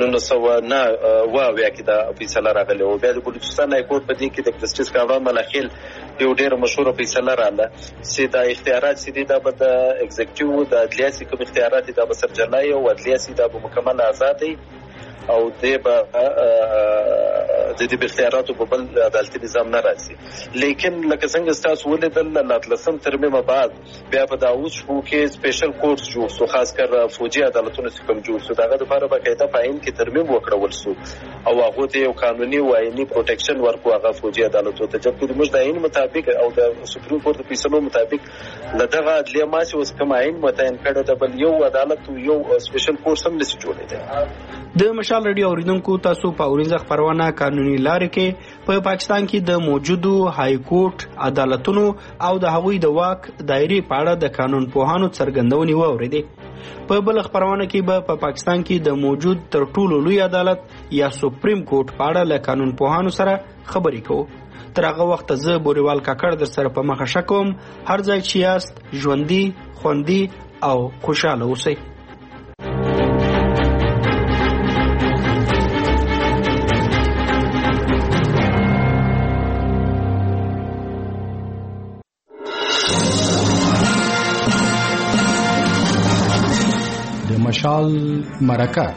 1909 کې دا فیصله راغله او بیا د بلوچستان های کورټ په دې کې د جسټس کامران ملاخیل یو ډېر مشهور فیصله رااله چې دا اختیارات چې د ایگزیکټیو د عدلیه کوم اختیارات د بسر جلای او عدلیه د مکمل آزادي او د دې اختیاراتو په بل عدالتي نظام نه راځي. لیکن لکه څنګه تاسو ولیدل د 13 ترمیم بعد بیا په داوود شو کې سپیشل کورټس جوړ شو، خاص کر فوجي عدالتونو څخه کوم جوړ شو. دغه لپاره باقاعده په عین کې ترمیم وکړول شو او هغه ته یو قانوني او عیني پروټیکشن ورکو هغه فوجي عدالتونو ته، چې موږ د عین مطابق او د سپریم کورټ د فیصلو مطابق دغه عدلیه ماسي اوس کوم عین متعین کړی د بل یو عدالت یو سپیشل کورټ هم نشي جوړېدای. د مشال رادیو اوریدونکو تاسو په اورینځ خبرونه قانوني لارې کې په پاکستان کې د موجودو های کورټ عدالتونو او د هغوی د واک دایرې په اړه د قانون پوهانو څرګندونې واوریدې. په بل خبرونه کې به په پاکستان کې د موجود تر ټولو لوی عدالت یا سپریم کورټ په اړه له قانون پوهانو سره خبرې کوو. تر هغه وخت زه بوریوال کاکړ در سره په مخه شکوم. هر ځای چې یاست ژوندي، خوندي او خوشاله اوسئ. مشال مرکه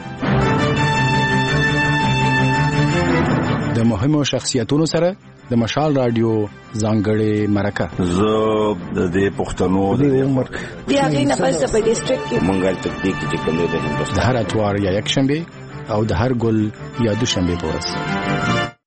د مهمو شخصیتونو سره د مشال رادیو ځانګړې مرکه. زه د دې پښتنو د عمر بیا غینه پس په ډیسټریکټ کې منګل تکتیک چې کوم دی د هر اتوار یا یک شنبه او د هر ګل یا دوشنبه پورس